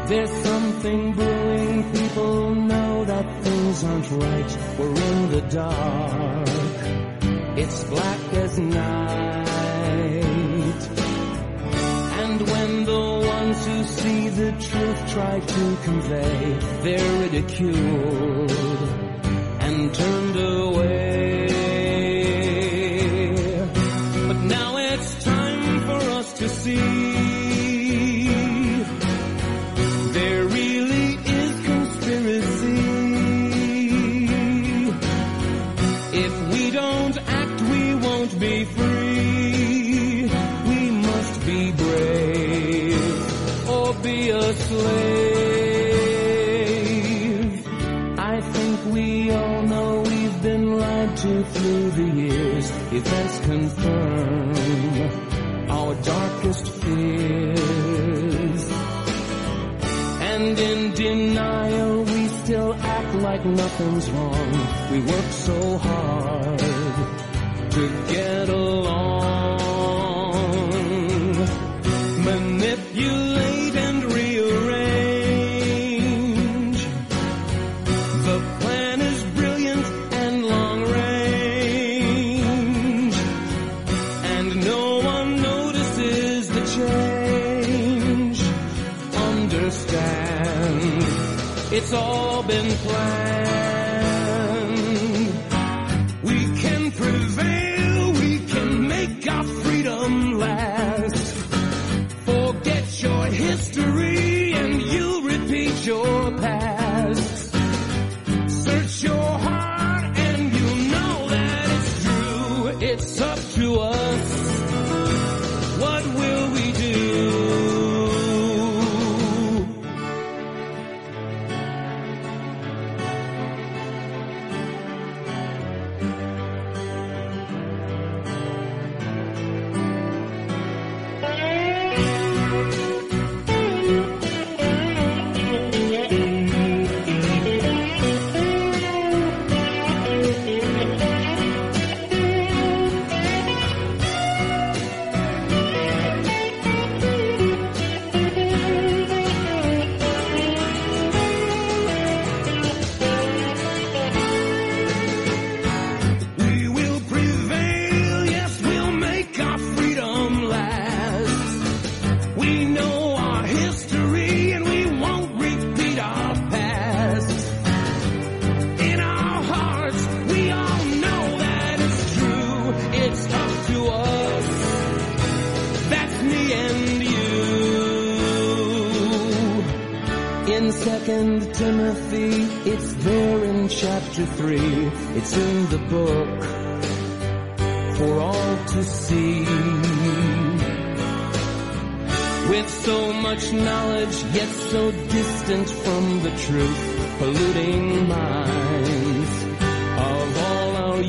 There's something brewing, people know that things aren't right. We're in the dark, it's black as night. And when the ones who see the truth try to convey, they're ridiculed and turned away. But now it's time for us to see there really is conspiracy. If we don't act, we won't be free. We must be brave or be a slave. I think we all know we've been lied to through the years. Events confirm our darkest fears. And in denial, we still act like nothing's wrong. We work so hard to get along. Manipulate and rearrange. The plan is brilliant and long range. And no one notices the change. Understand, it's all been planned. We can prevail, we can make our freedom last. Forget your history and you'll repeat your past. Search your heart and you'll know that it's true. It's up to us. What will we do? Timothy, it's there in chapter 3. It's in the book for all to see. With so much knowledge, yet so distant from the truth, polluting minds of all our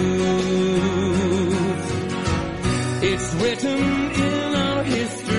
youth. It's written in our history.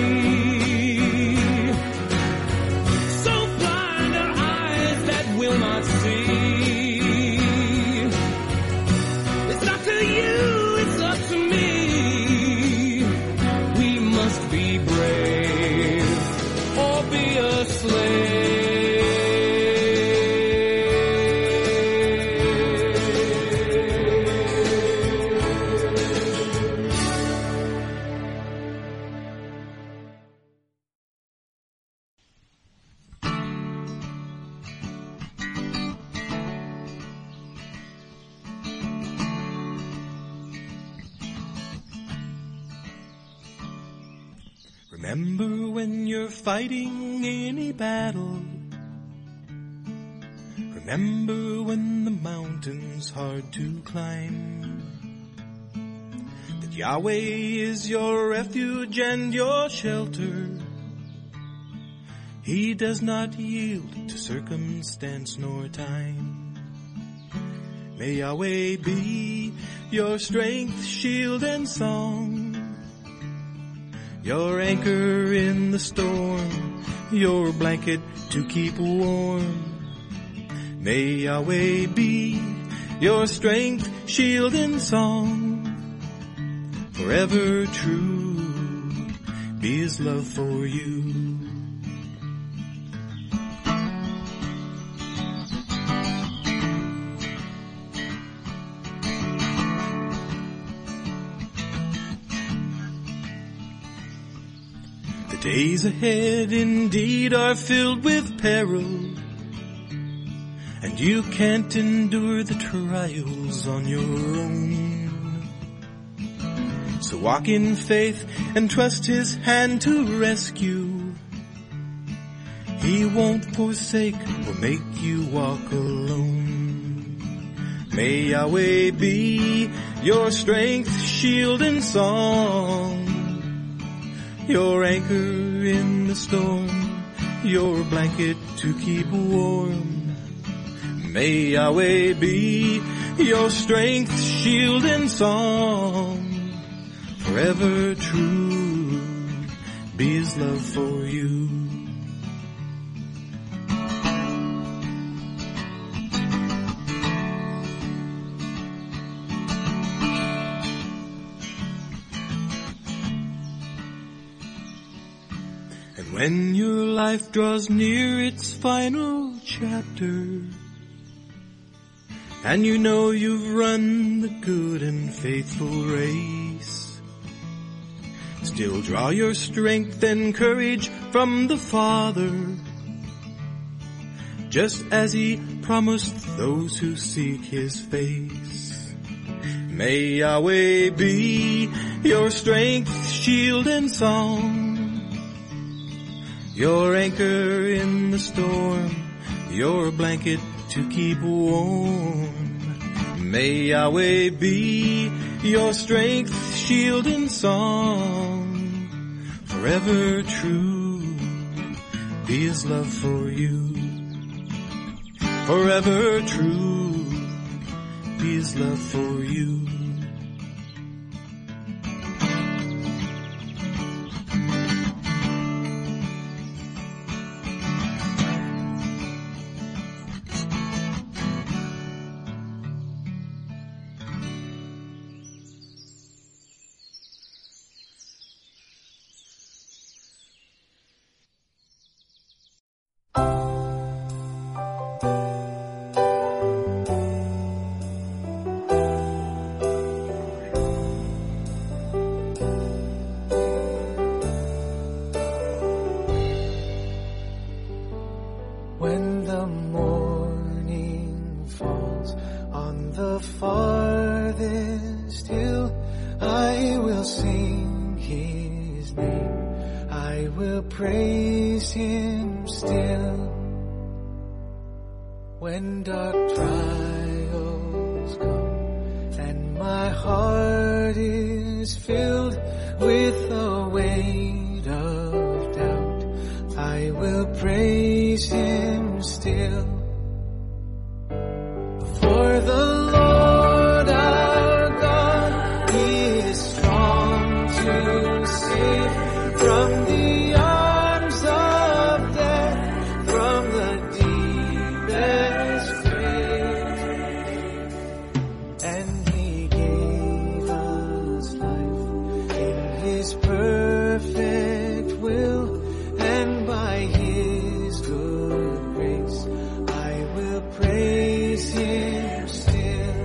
Remember when you're fighting any battle. Remember when the mountain's hard to climb. That Yahweh is your refuge and your shelter. He does not yield to circumstance nor time. May Yahweh be your strength, shield, and song. Your anchor in the storm, your blanket to keep warm. May Yahweh be your strength, shield, and song. Forever true be His love for you. days ahead indeed are filled with peril, and you can't endure the trials on your own. So walk in faith and trust His hand to rescue. He won't forsake or make you walk alone. May Yahweh be your strength, shield, and song, your anchor in the storm, your blanket to keep warm. May Yahweh be your strength, shield, and song, forever true be His love for you. When your life draws near its final chapter, and you know you've run the good and faithful race, still draw your strength and courage from the Father, just as He promised those who seek His face. May Yahweh be your strength, shield, and song, your anchor in the storm, your blanket to keep warm. May Yahweh be your strength, shield, and song, forever true be His love for you. Forever true be His love for you. When the morning falls on the farthest hill, I will sing His name, I will praise Him still. When dark trials come and my heart is filled with a weight of doubt, I will praise Him still. For the Lord our God, He is strong to save from the arms of death, from the deepest grave. And He gave us life in His perfect will, and by His good grace I will praise Him still.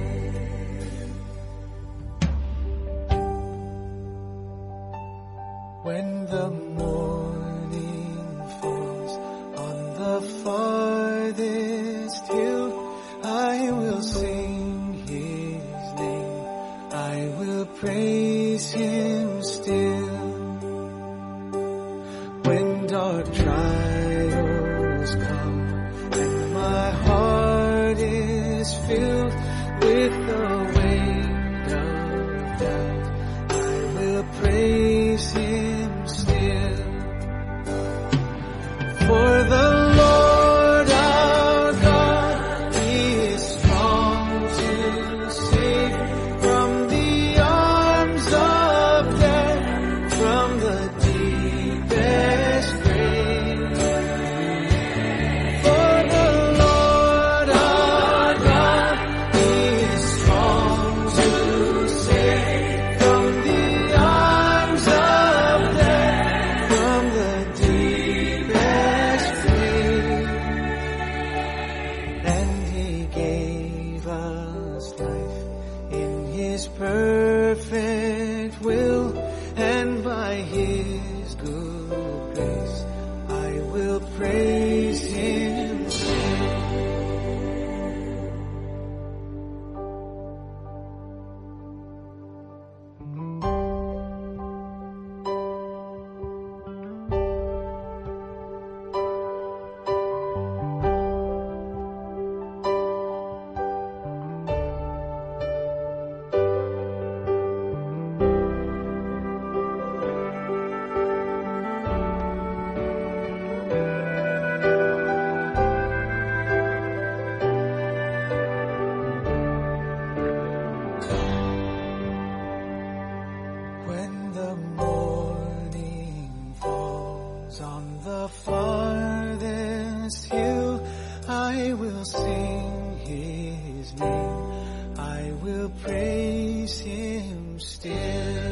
When the morning falls on the farthest hill, I will sing His name, I will praise Him still. When dark trials come and my heart is filled with the weight of doubt, I will praise Him still. For the Lord our God, He is strong to save from the arms of His name, I will praise Him still.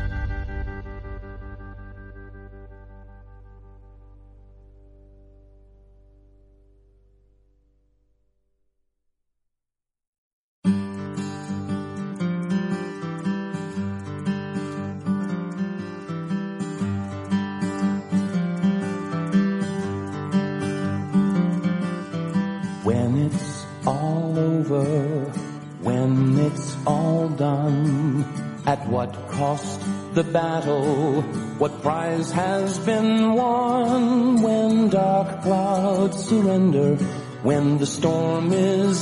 When it's all over, when it's all done, at what cost the battle, what prize has been won? When dark clouds surrender, when the storm is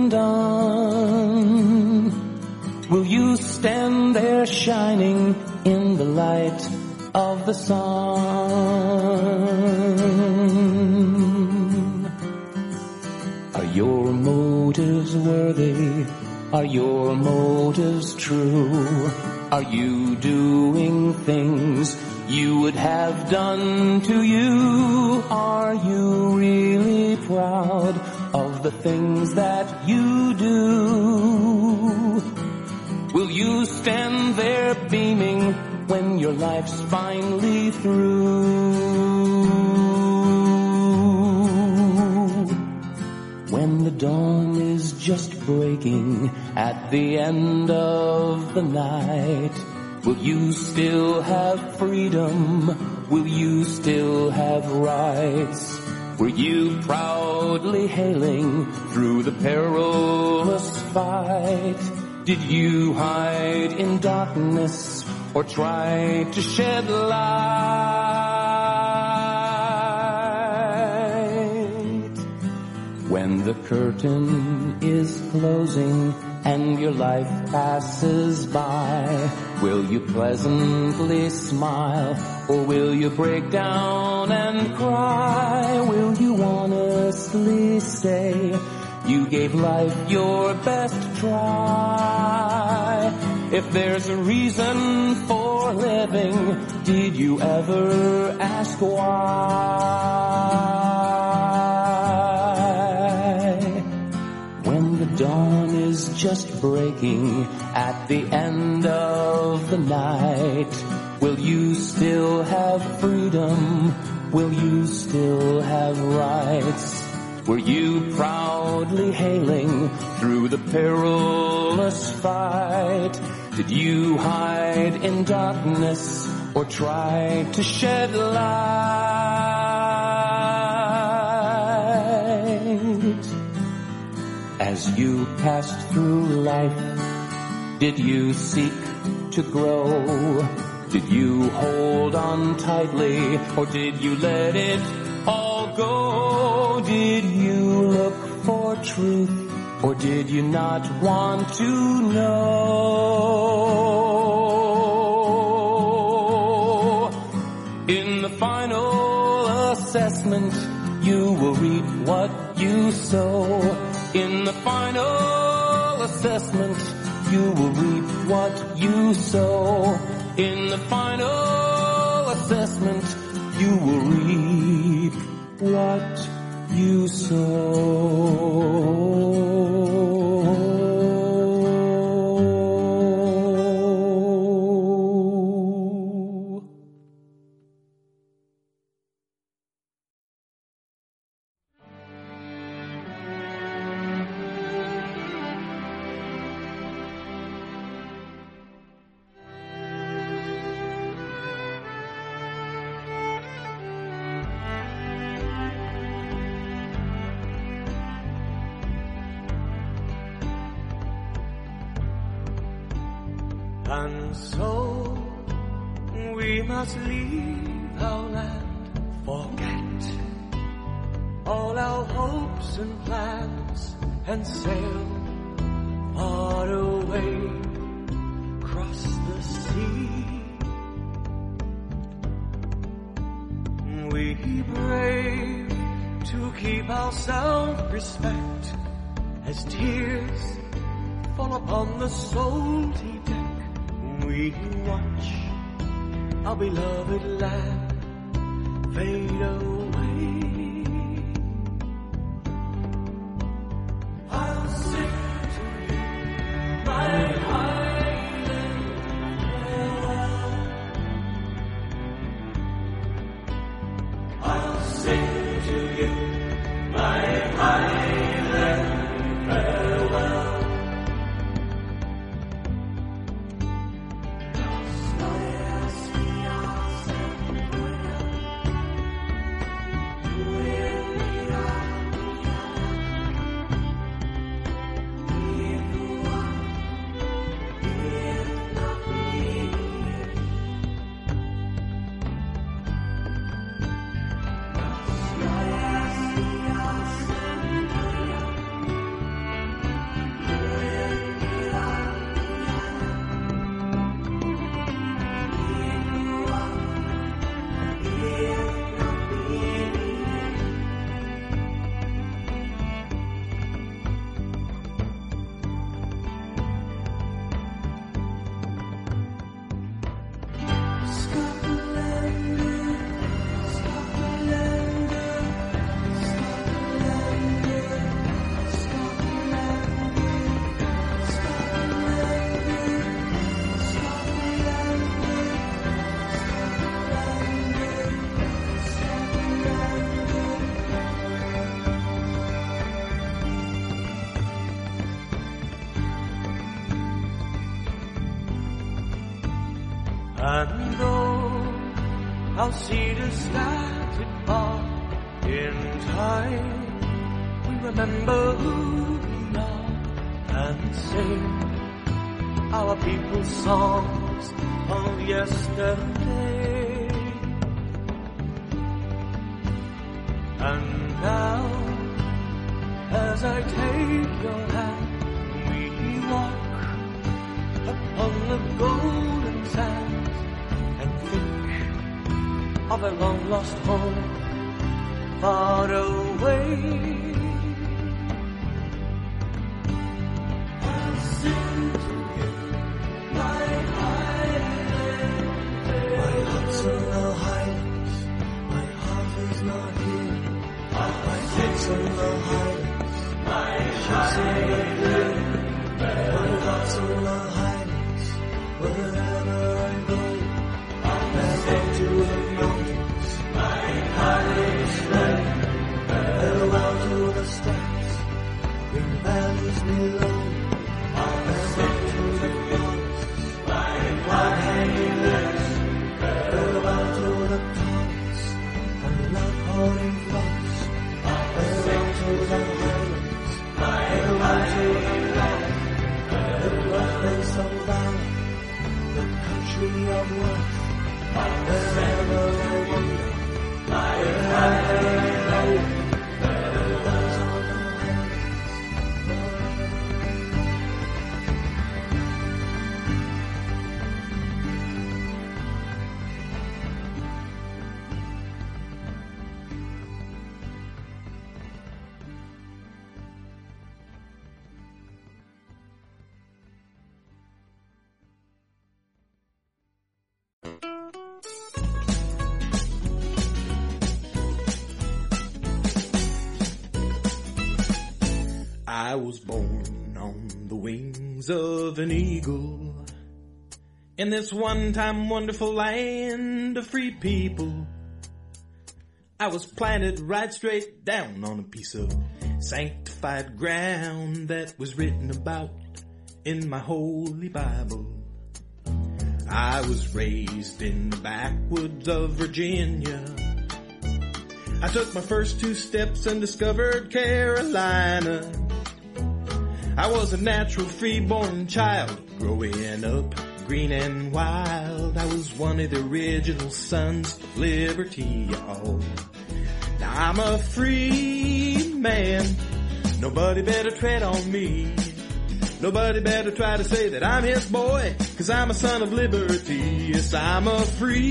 undone, will you stand there shining in the light of the sun? Are your motives worthy? Are your motives true? Are you doing things you would have done to you? Are you really proud of the things that you do? Will you stand there beaming when your life's finally through? When the dawn is just breaking at the end of the night, will you still have freedom? Will you still have rights? Were you proudly hailing through the perilous fight? Did you hide in darkness or try to shed light? When the curtain is closing and your life passes by, will you pleasantly smile or will you break down and cry? Will you honestly say you gave life your best try? If there's a reason for living, did you ever ask why? When the dawn is just breaking at the end of the night, will you still have freedom? Will you still have rights? Were you proudly hailing through the perilous fight? Did you hide in darkness or try to shed light? As you passed through life, did you seek to grow? Did you hold on tightly or did you let it all go? Did you look for truth or did you not want to know? In the final assessment, you will reap what you sow. In the final assessment, you will reap what you sow. In the final assessment, you will reap what you sow. And so we must leave our land, forget all our hopes and plans, and sail far away across the sea. We brave to keep our self-respect as tears fall upon the salty deck. We watch our beloved land fade away. And though our cedars scattered far in time, we remember who we are and sing our people's songs of yesterday. And now, as I take your hand, we walk upon the golden sands and think of a long lost home far away. I'll sing to you my highland. My heart's in the highlands, my heart is not here. My heart's in the highlands, my heart's in the hill. My heart's in the highlands, wherever I go. I'll never to the mountains, my heart is strong. Farewell to the steppes, green valleys below. I'll never to the forests, my wide-hanging woods. Farewell to the ponds and love-pouring floods. Farewell to the highlands, farewell to the land, the birthplace of valor, the country of worth. Wherever I wander, wherever I go, farewells on the I was born on the wings of an eagle in this one-time wonderful land of free people. I was planted right straight down on a piece of sanctified ground that was written about in my holy Bible. I was raised in the backwoods of Virginia. I took my first 2 steps and discovered Carolina. I was a natural free-born child growing up green and wild. I was one of the original sons of liberty, y'all. Now I'm a free man. Nobody better tread on me. Nobody better try to say that I'm his boy, 'cause I'm a son of liberty. Yes, I'm a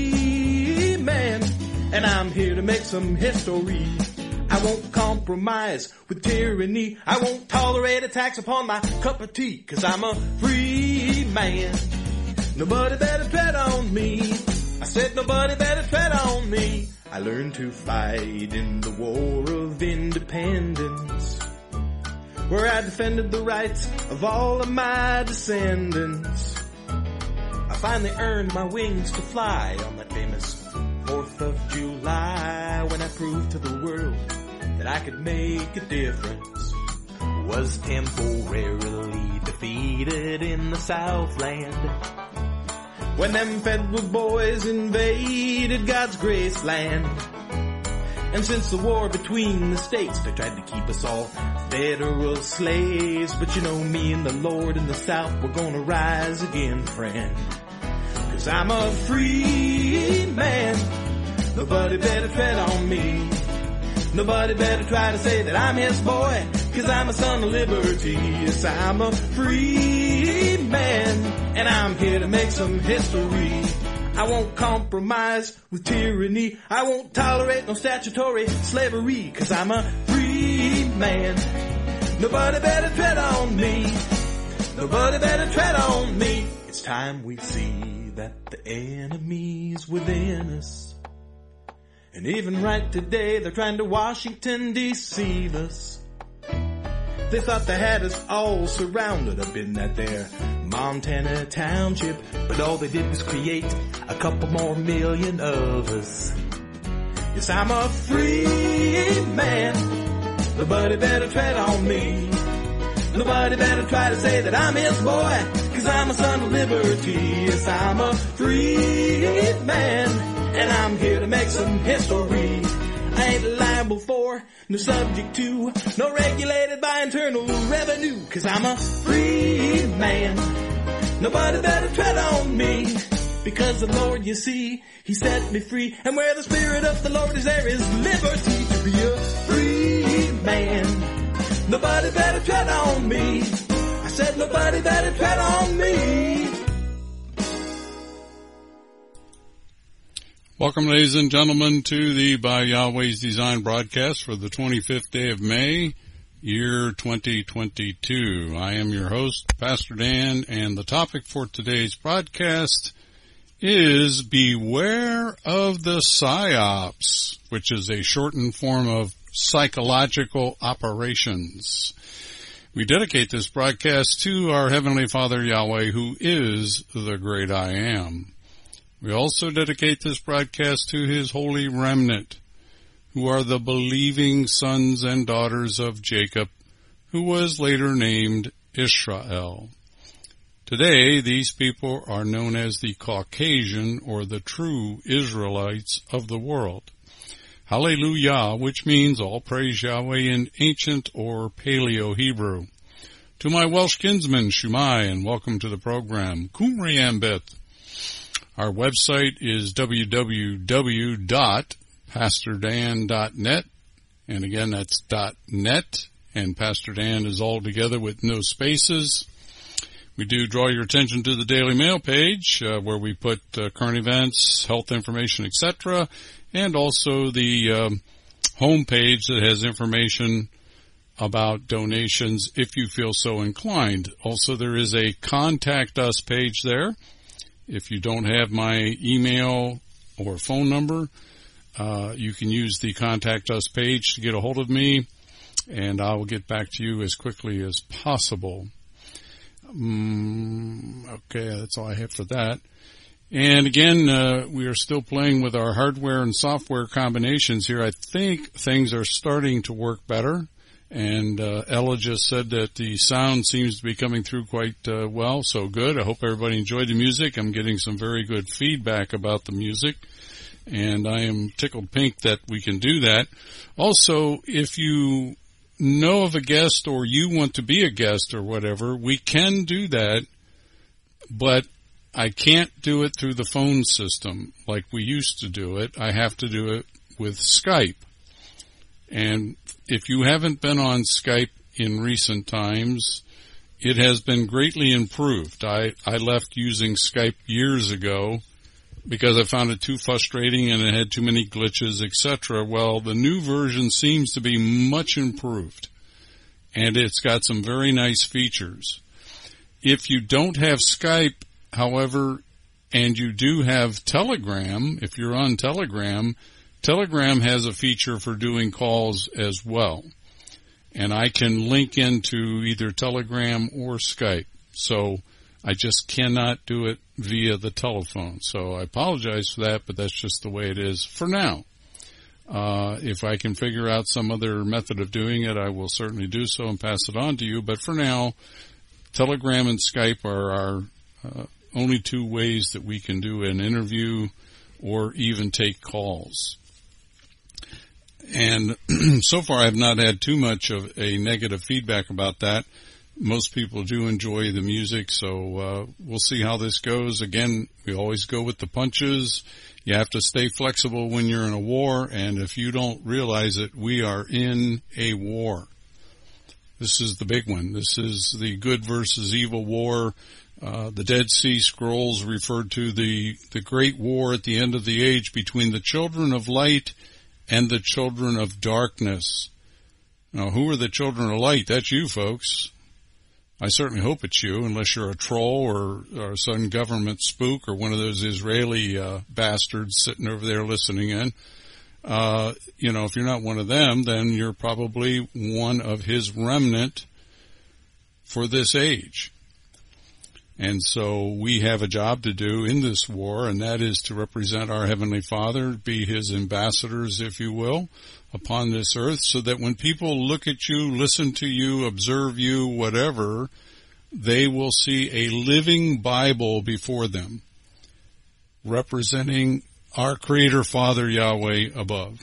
free man, and I'm here to make some history. I won't compromise with tyranny. I won't tolerate attacks upon my cup of tea, 'cause I'm a free man. Nobody better tread on me. I said nobody better tread on me. I learned to fight in the War of Independence, where I defended the rights of all of my descendants. I finally earned my wings to fly on that famous 4th of July, when I proved to the world that I could make a difference. Was temporarily defeated in the Southland when them federal boys invaded God's graceland. And since the war between the states, they tried to keep us all federal slaves. But you know, me and the Lord in the South, we're gonna rise again, friend. 'Cause I'm a free man. Nobody better tread on me. Nobody better try to say that I'm his boy, 'cause I'm a son of liberty. Yes, I'm a free man, and I'm here to make some history. I won't compromise with tyranny. I won't tolerate no statutory slavery, 'cause I'm a free man. Nobody better tread on me. Nobody better tread on me. It's time we see that the enemy's within us. And even right today, they're trying to Washington deceive us. They thought they had us all surrounded up in that there Montana township, but all they did was create a couple more million of us. Yes, I'm a free man. Nobody better tread on me. Nobody better try to say that I'm his boy, 'cause I'm a son of liberty. Yes, I'm a free man, and I'm here to make some history. I ain't liable for, no subject to, no regulated by internal revenue, 'cause I'm a free man. Nobody better tread on me, because the Lord, you see, He set me free. And where the Spirit of the Lord is, there is liberty to be a free man. Nobody better tread on me. I said nobody better tread on me. Welcome, ladies and gentlemen, to the By Yahweh's Design broadcast for the 25th day of May, year 2022. I am your host, Pastor Dan, and the topic for today's broadcast is Beware of the PSYOPs, which is a shortened form of psychological operations. We dedicate this broadcast to our Heavenly Father Yahweh, who is the great I Am. We also dedicate this broadcast to His holy remnant, who are the believing sons and daughters of Jacob, who was later named Israel. Today, these people are known as the Caucasian, or the true Israelites of the world. Hallelujah, which means all praise Yahweh in ancient or Paleo-Hebrew. To my Welsh kinsmen, Shumai, and welcome to the program, Cymru Ambeth. Our website is www.pastordan.net, and again, that's .net, and Pastor Dan is all together with no spaces. We do draw your attention to the Daily Mail page, where we put current events, health information, etc., and also the home page that has information about donations if you feel so inclined. Also, there is a Contact Us page there. If you don't have my email or phone number, you can use the Contact Us page to get a hold of me, and I will get back to you as quickly as possible. Okay, that's all I have for that. And again, we are still playing with our hardware and software combinations here. I think things are starting to work better. And Ella just said that the sound seems to be coming through quite well, so good. I hope everybody enjoyed the music. I'm getting some very good feedback about the music, and I am tickled pink that we can do that. Also, if you know of a guest or you want to be a guest or whatever, we can do that, but I can't do it through the phone system like we used to do it. I have to do it with Skype. And if you haven't been on Skype in recent times, it has been greatly improved. I left using Skype years ago because I found it too frustrating and it had too many glitches, etc. Well, the new version seems to be much improved, and it's got some very nice features. If you don't have Skype, however, and you do have Telegram, if you're on Telegram, Telegram has a feature for doing calls as well. And I can link into either Telegram or Skype. So I just cannot do it via the telephone. So I apologize for that, but that's just the way it is for now. If I can figure out some other method of doing it, I will certainly do so and pass it on to you. But for now, Telegram and Skype are our only two ways that we can do an interview or even take calls. And so far I've not had too much of a negative feedback about that. Most people do enjoy the music, so we'll see how this goes. Again, we always go with the punches. You have to stay flexible when you're in a war, and if you don't realize it, we are in a war. This is the big one. This is the good versus evil war. The Dead Sea Scrolls referred to the great war at the end of the age between the children of light and the children of darkness. Now, who are the children of light? That's you, folks. I certainly hope it's you, unless you're a troll or some government spook or one of those Israeli bastards sitting over there listening in. If you're not one of them, then you're probably one of his remnant for this age. And so we have a job to do in this war, and that is to represent our Heavenly Father, be His ambassadors, if you will, upon this earth, so that when people look at you, listen to you, observe you, whatever, they will see a living Bible before them, representing our Creator Father Yahweh above.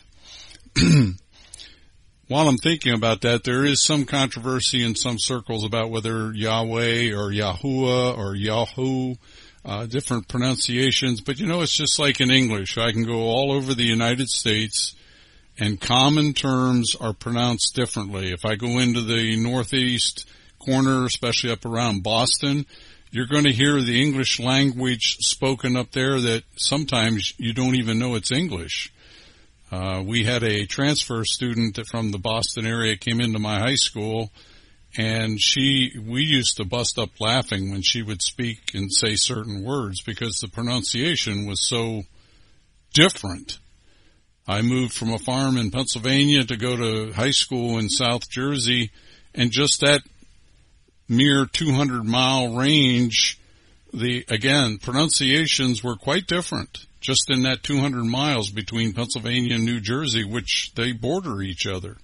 While I'm thinking about that, there is some controversy in some circles about whether Yahweh or Yahuwah or Yahoo, different pronunciations. But it's just like in English. I can go all over the United States and common terms are pronounced differently. If I go into the northeast corner, especially up around Boston, you're going to hear the English language spoken up there that sometimes you don't even know it's English. We had a transfer student from the Boston area came into my high school, and we used to bust up laughing when she would speak and say certain words because the pronunciation was so different. I moved from a farm in Pennsylvania to go to high school in South Jersey, and just that mere 200-mile range, pronunciations were quite different. Just in that 200 miles between Pennsylvania and New Jersey, which they border each other.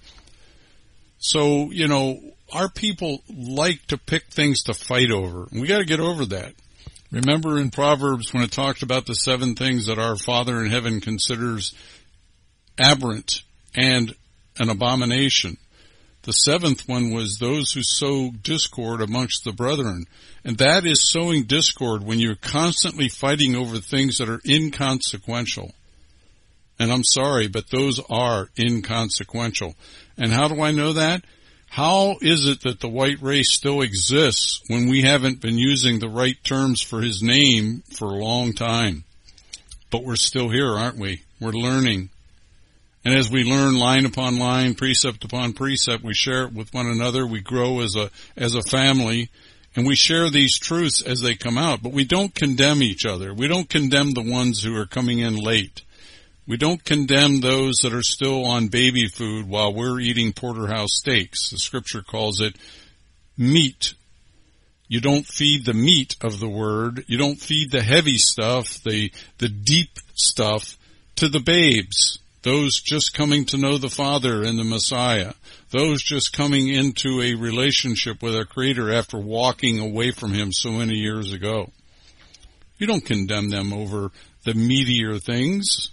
So, our people like to pick things to fight over. We got to get over that. Remember in Proverbs when it talked about the 7 things that our Father in heaven considers aberrant and an abomination. The 7th one was those who sow discord amongst the brethren. And that is sowing discord when you're constantly fighting over things that are inconsequential. And I'm sorry, but those are inconsequential. And how do I know that? How is it that the white race still exists when we haven't been using the right terms for His name for a long time? But we're still here, aren't we? We're learning. And as we learn line upon line, precept upon precept, we share it with one another. We grow as a family, and we share these truths as they come out. But we don't condemn each other. We don't condemn the ones who are coming in late. We don't condemn those that are still on baby food while we're eating porterhouse steaks. The Scripture calls it meat. You don't feed the meat of the Word. You don't feed the heavy stuff, the deep stuff, to the babes. Those just coming to know the Father and the Messiah. Those just coming into a relationship with our Creator after walking away from Him so many years ago. You don't condemn them over the meatier things.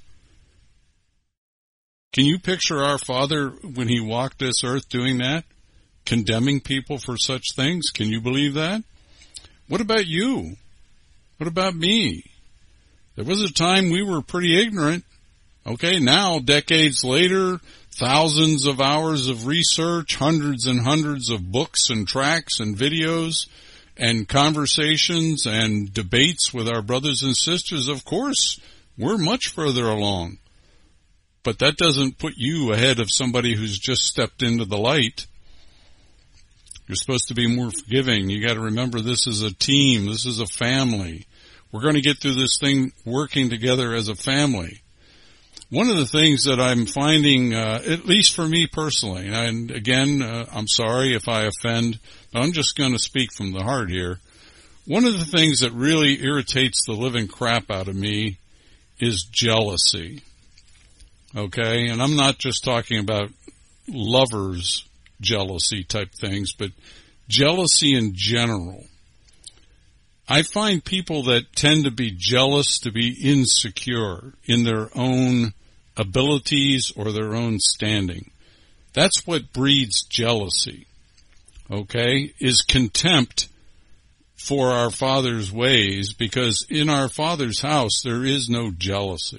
Can you picture our Father when He walked this earth doing that? Condemning people for such things? Can you believe that? What about you? What about me? There was a time we were pretty ignorant. Okay, now, decades later, thousands of hours of research, hundreds and hundreds of books and tracts and videos and conversations and debates with our brothers and sisters, of course, we're much further along. But that doesn't put you ahead of somebody who's just stepped into the light. You're supposed to be more forgiving. You got to remember this is a team. This is a family. We're going to get through this thing working together as a family. One of the things that I'm finding, at least for me personally, and again, I'm sorry if I offend, but I'm just going to speak from the heart here. One of the things that really irritates the living crap out of me is jealousy. Okay? And I'm not just talking about lovers' jealousy type things, but jealousy in general. I find people that tend to be jealous to be insecure in their own abilities or their own standing. That's what breeds jealousy, okay, is contempt for our Father's ways, because in our Father's house there is no jealousy.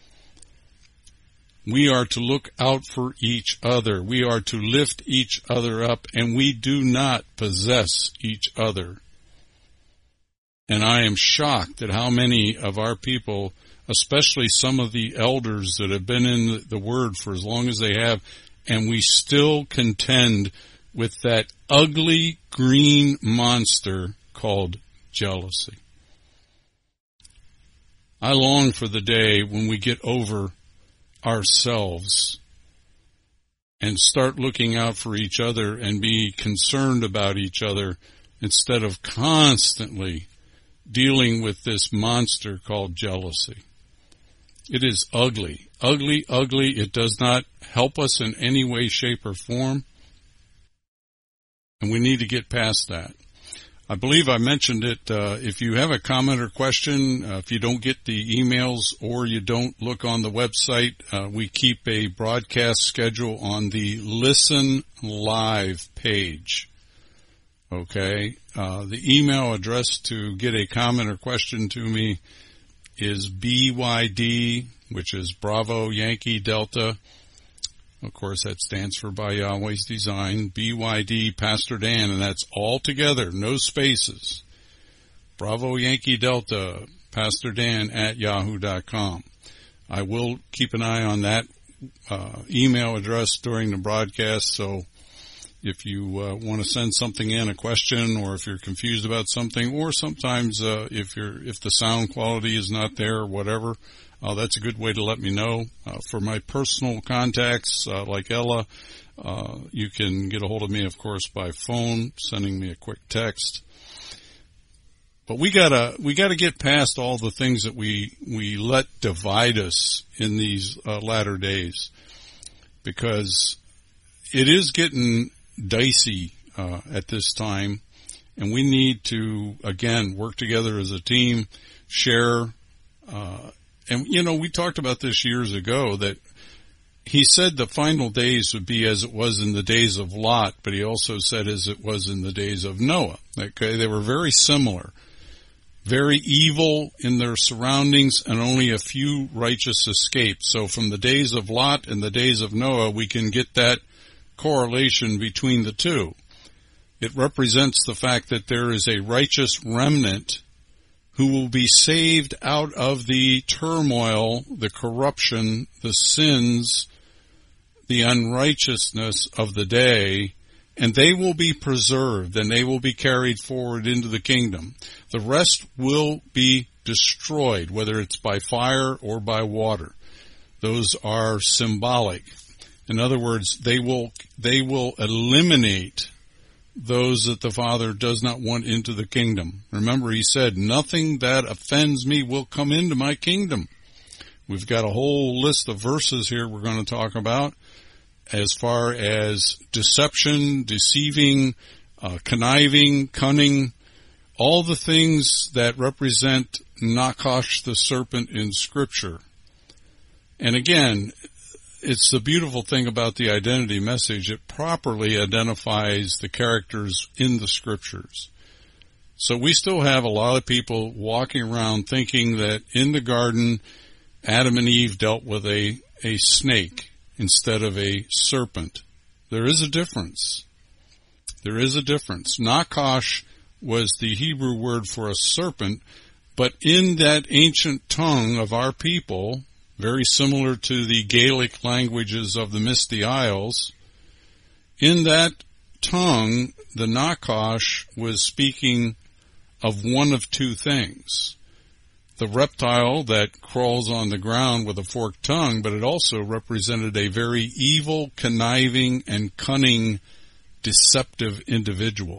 We are to look out for each other. We are to lift each other up, and we do not possess each other. And I am shocked at how many of our people, especially some of the elders that have been in the Word for as long as they have, and we still contend with that ugly green monster called jealousy. I long for the day when we get over ourselves and start looking out for each other and be concerned about each other instead of constantly dealing with this monster called jealousy. It is ugly, ugly, ugly. It does not help us in any way, shape, or form. And we need to get past that. I believe I mentioned it. If you have a comment or question, if you don't get the emails or you don't look on the website, we keep a broadcast schedule on the Listen Live page. Okay? The email address to get a comment or question to me is BYD, which is Bravo Yankee Delta. Of course, that stands for By Yahweh's Design. BYD Pastor Dan, and that's all together, no spaces. Bravo Yankee Delta, Pastor Dan at yahoo.com. I will keep an eye on that email address during the broadcast, so if you want to send something in, a question, or if you're confused about something, or sometimes if the sound quality is not there or whatever, that's a good way to let me know. For my personal contacts, like Ella, you can get a hold of me, of course, by phone, sending me a quick text. But we gotta get past all the things that we let divide us in these latter days, because it is getting dicey at this time, and we need to again work together as a team, share. And, we talked about this years ago, that he said the final days would be as it was in the days of Lot, but he also said as it was in the days of Noah. Okay, they were very similar, very evil in their surroundings, and only a few righteous escaped. So from the days of Lot and the days of Noah, we can get that correlation between the two. It represents the fact that there is a righteous remnant who will be saved out of the turmoil, the corruption, the sins, the unrighteousness of the day, and they will be preserved, and they will be carried forward into the kingdom. The rest will be destroyed, whether it's by fire or by water. Those are symbolic. In other words, they will eliminate those that the Father does not want into the kingdom. Remember, he said, nothing that offends me will come into my kingdom. We've got a whole list of verses here we're going to talk about as far as deception, deceiving, conniving, cunning, all the things that represent Nakash the serpent in Scripture. And again, it's the beautiful thing about the identity message. It properly identifies the characters in the Scriptures. So we still have a lot of people walking around thinking that in the garden, Adam and Eve dealt with a snake instead of a serpent. There is a difference. There is a difference. Nakash was the Hebrew word for a serpent, but in that ancient tongue of our people, very similar to the Gaelic languages of the Misty Isles, in that tongue, the Nakash was speaking of one of two things. The reptile that crawls on the ground with a forked tongue, but it also represented a very evil, conniving, and cunning, deceptive individual.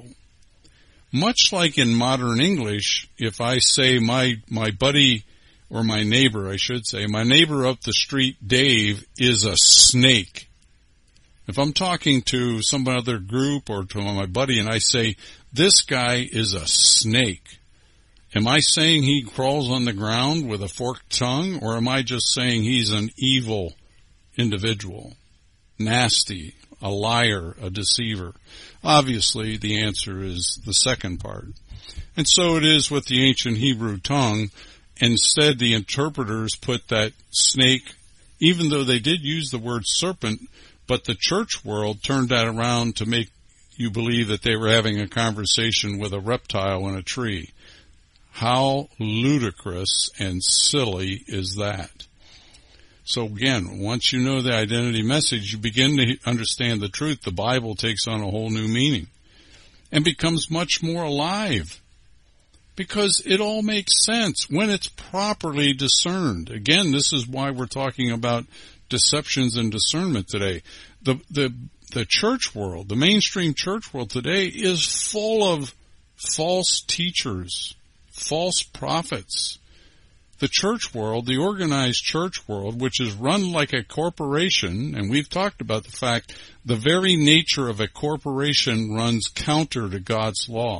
Much like in modern English, if I say my buddy, or my neighbor, I should say, my neighbor up the street, Dave, is a snake. If I'm talking to some other group or to my buddy and I say, this guy is a snake, am I saying he crawls on the ground with a forked tongue, or am I just saying he's an evil individual, nasty, a liar, a deceiver? Obviously, the answer is the second part. And so it is with the ancient Hebrew tongue. Instead, the interpreters put that snake, even though they did use the word serpent, but the church world turned that around to make you believe that they were having a conversation with a reptile in a tree. How ludicrous and silly is that? So again, once you know the identity message, you begin to understand the truth. The Bible takes on a whole new meaning and becomes much more alive, because it all makes sense when it's properly discerned. Again, this is why we're talking about deceptions and discernment today. The church world, the mainstream church world today, is full of false teachers, false prophets. The church world, the organized church world, which is run like a corporation, and we've talked about the fact the very nature of a corporation runs counter to God's law.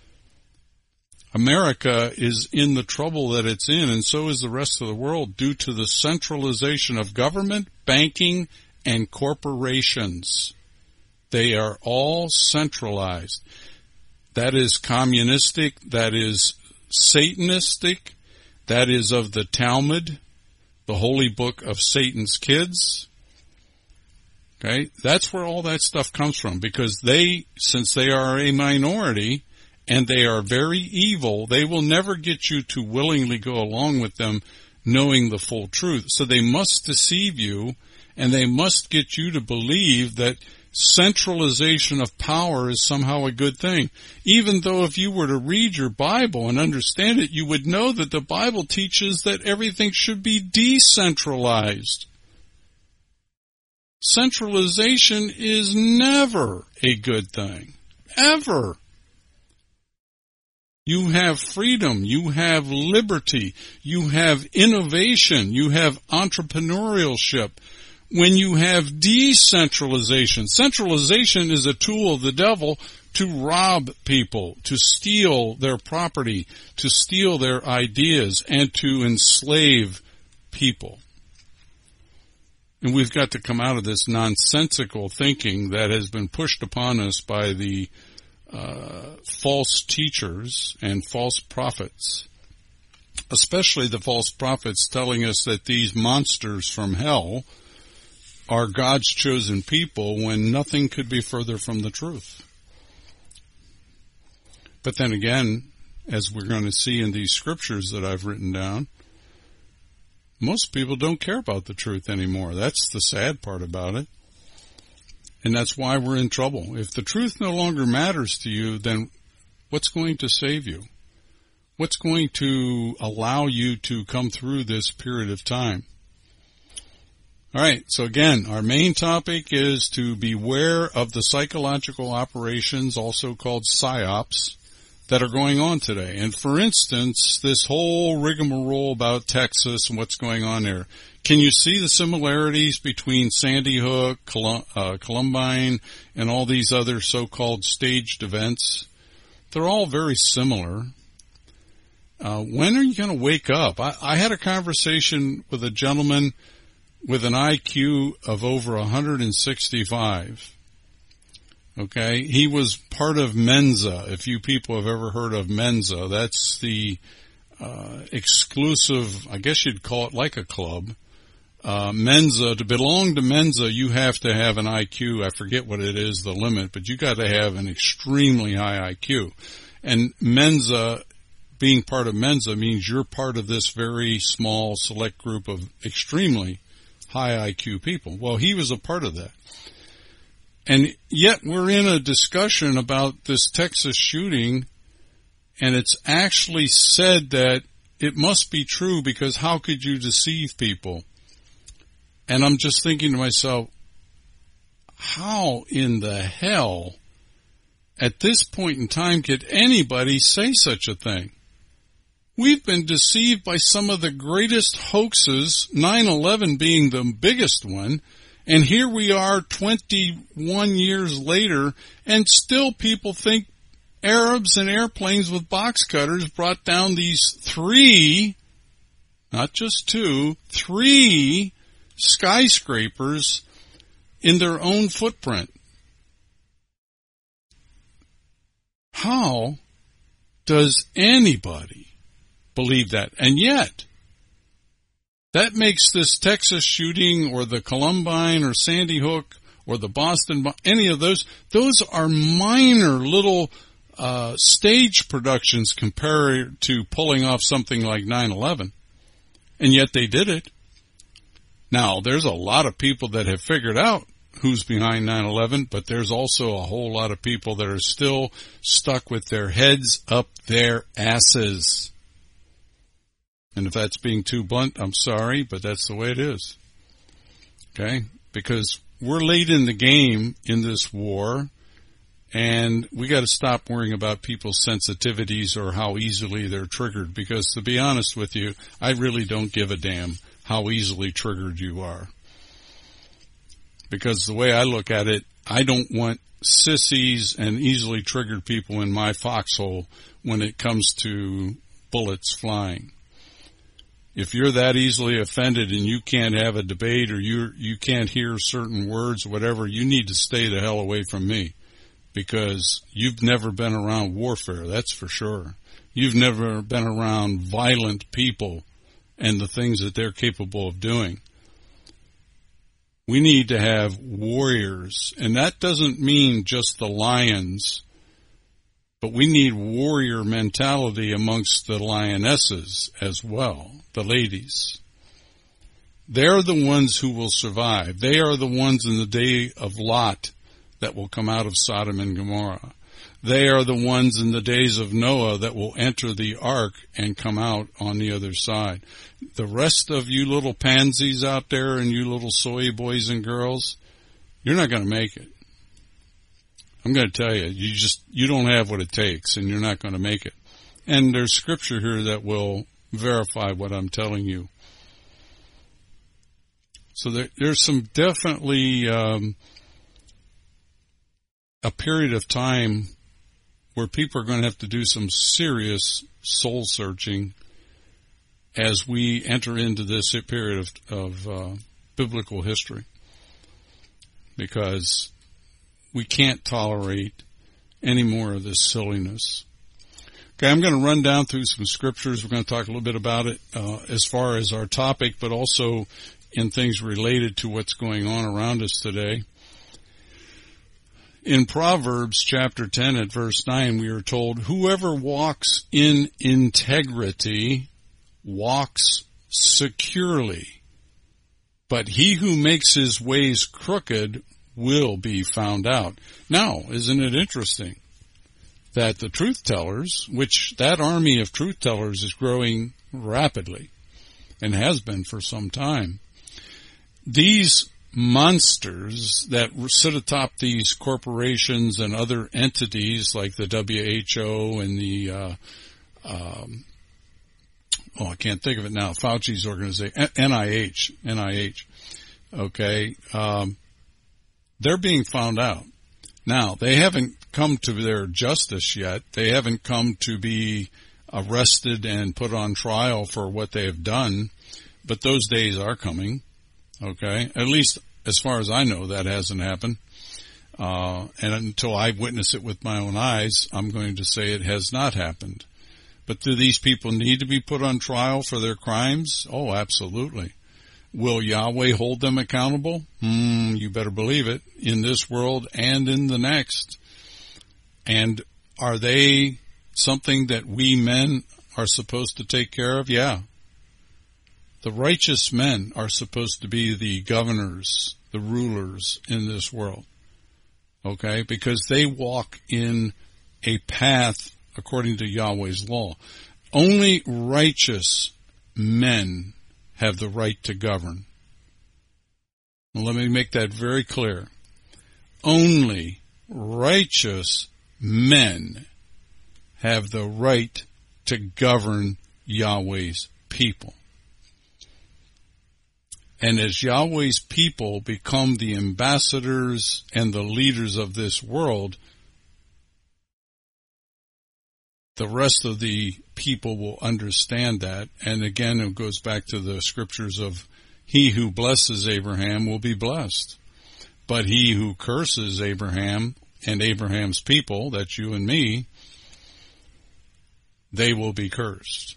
America is in the trouble that it's in, and so is the rest of the world, due to the centralization of government, banking, and corporations. They are all centralized. That is communistic, that is Satanistic, that is of the Talmud, the holy book of Satan's kids. Okay, that's where all that stuff comes from, because they, since they are a minority and they are very evil, they will never get you to willingly go along with them knowing the full truth. So they must deceive you, and they must get you to believe that centralization of power is somehow a good thing. Even though if you were to read your Bible and understand it, you would know that the Bible teaches that everything should be decentralized. Centralization is never a good thing. Ever. You have freedom, you have liberty, you have innovation, you have entrepreneurship. When you have decentralization, centralization is a tool of the devil to rob people, to steal their property, to steal their ideas, and to enslave people. And we've got to come out of this nonsensical thinking that has been pushed upon us by the false teachers and false prophets, especially the false prophets telling us that these monsters from hell are God's chosen people, when nothing could be further from the truth. But then again, as we're going to see in these scriptures that I've written down, most people don't care about the truth anymore. That's the sad part about it. And that's why we're in trouble. If the truth no longer matters to you, then what's going to save you? What's going to allow you to come through this period of time? All right, so again, our main topic is to beware of the psychological operations, also called psyops, that are going on today. And for instance, this whole rigmarole about Texas and what's going on there. Can you see the similarities between Sandy Hook, Columbine, and all these other so-called staged events? They're all very similar. When are you going to wake up? I had a conversation with a gentleman with an IQ of over 165. Okay, he was part of Mensa. If you people have ever heard of Mensa, that's the exclusive, I guess you'd call it like a club. Mensa, to belong to Mensa, you have to have an IQ, I forget what it is, the limit, but you got to have an extremely high IQ. And Mensa, being part of Mensa, means you're part of this very small, select group of extremely high IQ people. Well, he was a part of that. And yet we're in a discussion about this Texas shooting, and it's actually said that it must be true, because how could you deceive people? And I'm just thinking to myself, how in the hell at this point in time could anybody say such a thing? We've been deceived by some of the greatest hoaxes, 9/11 being the biggest one, and here we are 21 years later, and still people think Arabs and airplanes with box cutters brought down these 3, not just 2, 3 skyscrapers in their own footprint. How does anybody believe that? And yet, that makes this Texas shooting or the Columbine or Sandy Hook or the Boston, any of those are minor little stage productions compared to pulling off something like 9/11. And yet they did it. Now, there's a lot of people that have figured out who's behind 9/11, but there's also a whole lot of people that are still stuck with their heads up their asses. And if that's being too blunt, I'm sorry, but that's the way it is. Okay? Because we're late in the game in this war, And we got to stop worrying about people's sensitivities or how easily they're triggered, because to be honest with you, I really don't give a damn how easily triggered you are. Because the way I look at it, I don't want sissies and easily triggered people in my foxhole when it comes to bullets flying. If you're that easily offended and you can't have a debate, or you can't hear certain words or whatever, you need to stay the hell away from me. Because you've never been around warfare, that's for sure. You've never been around violent people and the things that they're capable of doing. We need to have warriors, and that doesn't mean just the lions, but we need warrior mentality amongst the lionesses as well, the ladies. They're the ones who will survive. They are the ones in the day of Lot that will come out of Sodom and Gomorrah. They are the ones in the days of Noah that will enter the ark and come out on the other side. The rest of you little pansies out there and you little soy boys and girls, you're not going to make it. I'm going to tell you, you don't have what it takes, and you're not going to make it. And there's scripture here that will verify what I'm telling you. So there's some definitely a period of time where people are going to have to do some serious soul searching as we enter into this period of biblical history, because we can't tolerate any more of this silliness. Okay, I'm going to run down through some scriptures. We're going to talk a little bit about it as far as our topic, but also in things related to what's going on around us today. In Proverbs chapter 10 at verse 9, we are told, whoever walks in integrity walks securely, but he who makes his ways crooked will be found out. Now, isn't it interesting that the truth tellers, which that army of truth tellers is growing rapidly and has been for some time, these monsters that sit atop these corporations and other entities like the WHO and the I can't think of it now, Fauci's organization, NIH, okay, they're being found out. Now, they haven't come to their justice yet. They haven't come to be arrested and put on trial for what they have done, but those days are coming. Okay, at least as far as I know, that hasn't happened. And until I witness it with my own eyes, I'm going to say it has not happened. But do these people need to be put on trial for their crimes? Oh, absolutely. Will Yahweh hold them accountable? You better believe it, in this world and in the next. And are they something that we men are supposed to take care of? Yeah. The righteous men are supposed to be the governors, the rulers in this world, okay? Because they walk in a path according to Yahweh's law. Only righteous men have the right to govern. Well, let me make that very clear. Only righteous men have the right to govern Yahweh's people. And as Yahweh's people become the ambassadors and the leaders of this world, the rest of the people will understand that. And again, it goes back to the scriptures of he who blesses Abraham will be blessed. But he who curses Abraham and Abraham's people, that's you and me, they will be cursed.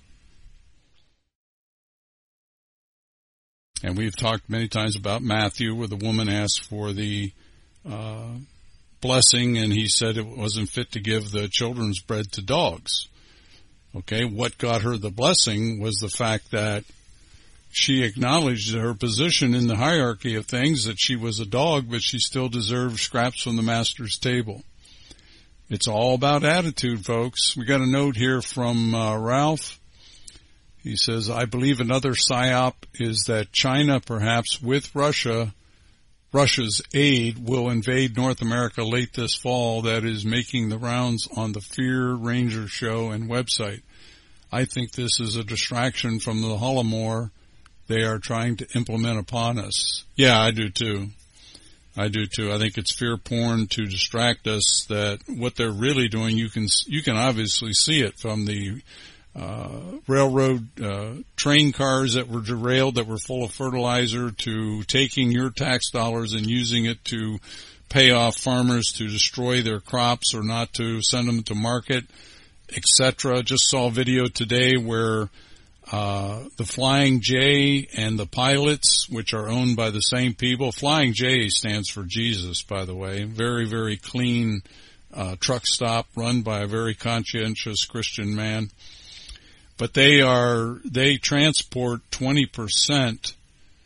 And we've talked many times about Matthew, where the woman asked for the blessing, and he said it wasn't fit to give the children's bread to dogs. Okay, what got her the blessing was the fact that she acknowledged her position in the hierarchy of things, that she was a dog, but she still deserved scraps from the master's table. It's all about attitude, folks. We got a note here from Ralph. He says, I believe another psyop is that China, perhaps with Russia, Russia's aid will invade North America late this fall. That is making the rounds on the Fear Ranger show and website. I think this is a distraction from the Holodomor they are trying to implement upon us. Yeah, I do too. I think it's fear porn to distract us. That what they're really doing, you can obviously see it from the railroad train cars that were derailed, that were full of fertilizer, to taking your tax dollars and using it to pay off farmers to destroy their crops or not to send them to market, etc. Just saw a video today where the Flying J and the pilots, which are owned by the same people. Flying J stands for Jesus, by the way. Very, very clean truck stop run by a very conscientious Christian man. But they transport 20%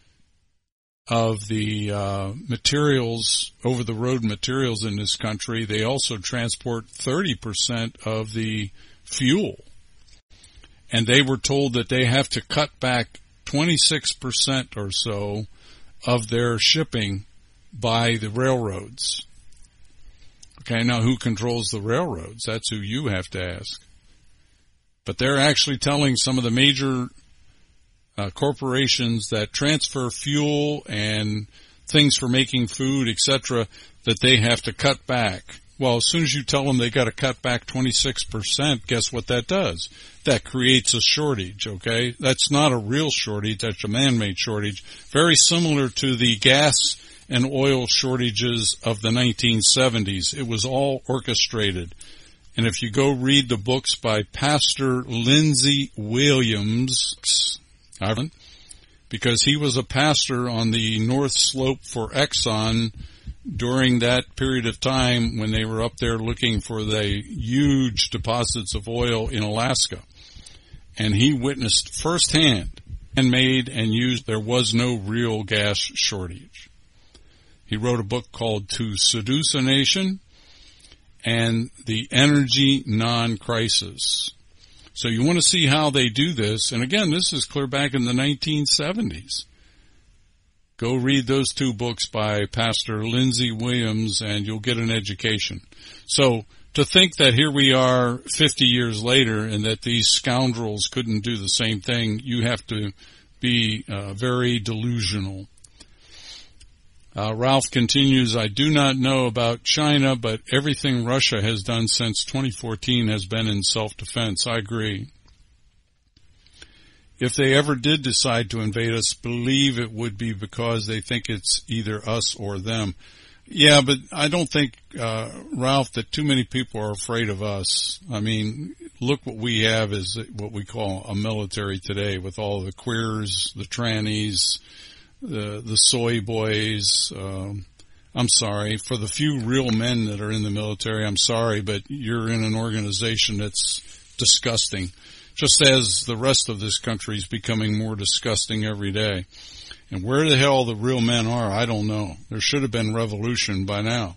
of the materials, over-the-road materials in this country. They also transport 30% of the fuel. And they were told that they have to cut back 26% or so of their shipping by the railroads. Okay, now who controls the railroads? That's who you have to ask. But they're actually telling some of the major corporations that transfer fuel and things for making food, etc., that they have to cut back. Well, as soon as you tell them they got to cut back 26%, guess what that does? That creates a shortage, okay? That's not a real shortage, that's a man-made shortage. Very similar to the gas and oil shortages of the 1970s. It was all orchestrated. And if you go read the books by Pastor Lindsey Williams, because he was a pastor on the North Slope for Exxon during that period of time when they were up there looking for the huge deposits of oil in Alaska. And he witnessed firsthand and made and used there was no real gas shortage. He wrote a book called To Seduce a Nation and the Energy Non-Crisis. So you want to see how they do this. And again, this is clear back in the 1970s. Go read those two books by Pastor Lindsey Williams and you'll get an education. So to think that here we are 50 years later and that these scoundrels couldn't do the same thing, you have to be very delusional. Ralph continues, I do not know about China, but everything Russia has done since 2014 has been in self-defense. I agree. If they ever did decide to invade us, believe it would be because they think it's either us or them. Yeah, but I don't think, Ralph, that too many people are afraid of us. I mean, look what we have is what we call a military today with all the queers, the trannies, the soy boys. I'm sorry. For the few real men that are in the military, I'm sorry, but you're in an organization that's disgusting. Just as the rest of this country is becoming more disgusting every day. And where the hell the real men are, I don't know. There should have been revolution by now.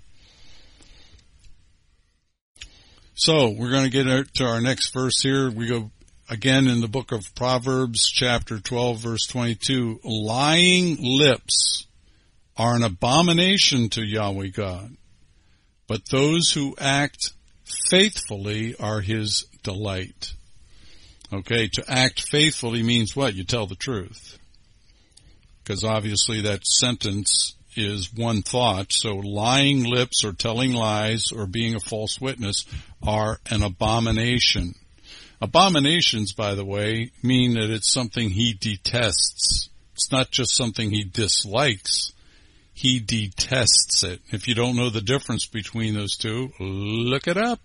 So, we're going to get to our next verse here. We go again in the book of Proverbs, chapter 12, verse 22. Lying lips are an abomination to Yahweh God, but those who act faithfully are his delight. Okay, to act faithfully means what? You tell the truth. Because obviously that sentence is one thought. So lying lips or telling lies or being a false witness are an abomination. Abominations, by the way, mean that it's something he detests. It's not just something he dislikes. He detests it. If you don't know the difference between those two, look it up.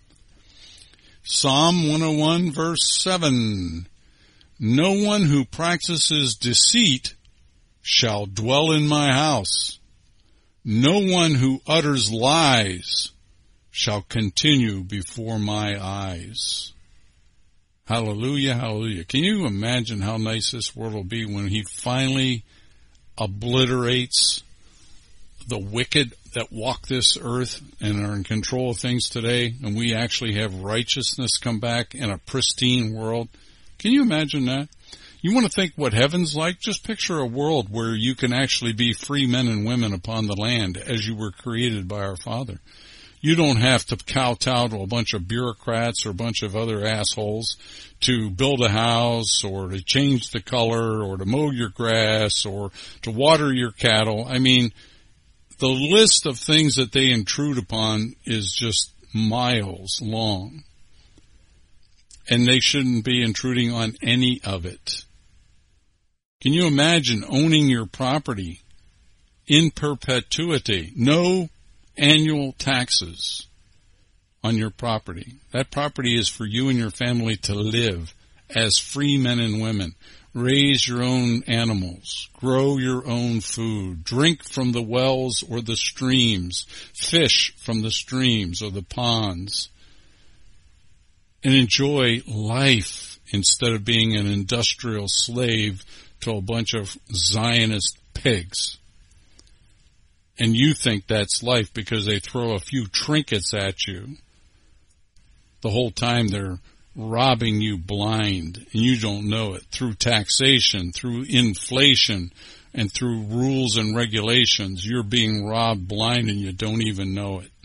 Psalm 101, verse 7. No one who practices deceit shall dwell in my house. No one who utters lies shall continue before my eyes. Hallelujah, hallelujah. Can you imagine how nice this world will be when he finally obliterates the wicked that walk this earth and are in control of things today, and we actually have righteousness come back in a pristine world? Can you imagine that? You want to think what heaven's like? Just picture a world where you can actually be free men and women upon the land as you were created by our Father. You don't have to kowtow to a bunch of bureaucrats or a bunch of other assholes to build a house or to change the color or to mow your grass or to water your cattle. I mean, the list of things that they intrude upon is just miles long. And they shouldn't be intruding on any of it. Can you imagine owning your property in perpetuity? No annual taxes on your property. That property is for you and your family to live as free men and women. Raise your own animals. Grow your own food. Drink from the wells or the streams. Fish from the streams or the ponds. And enjoy life instead of being an industrial slave to a bunch of Zionist pigs. And you think that's life because they throw a few trinkets at you. The whole time they're robbing you blind, and you don't know it, through taxation, through inflation, and through rules and regulations. You're being robbed blind and you don't even know it.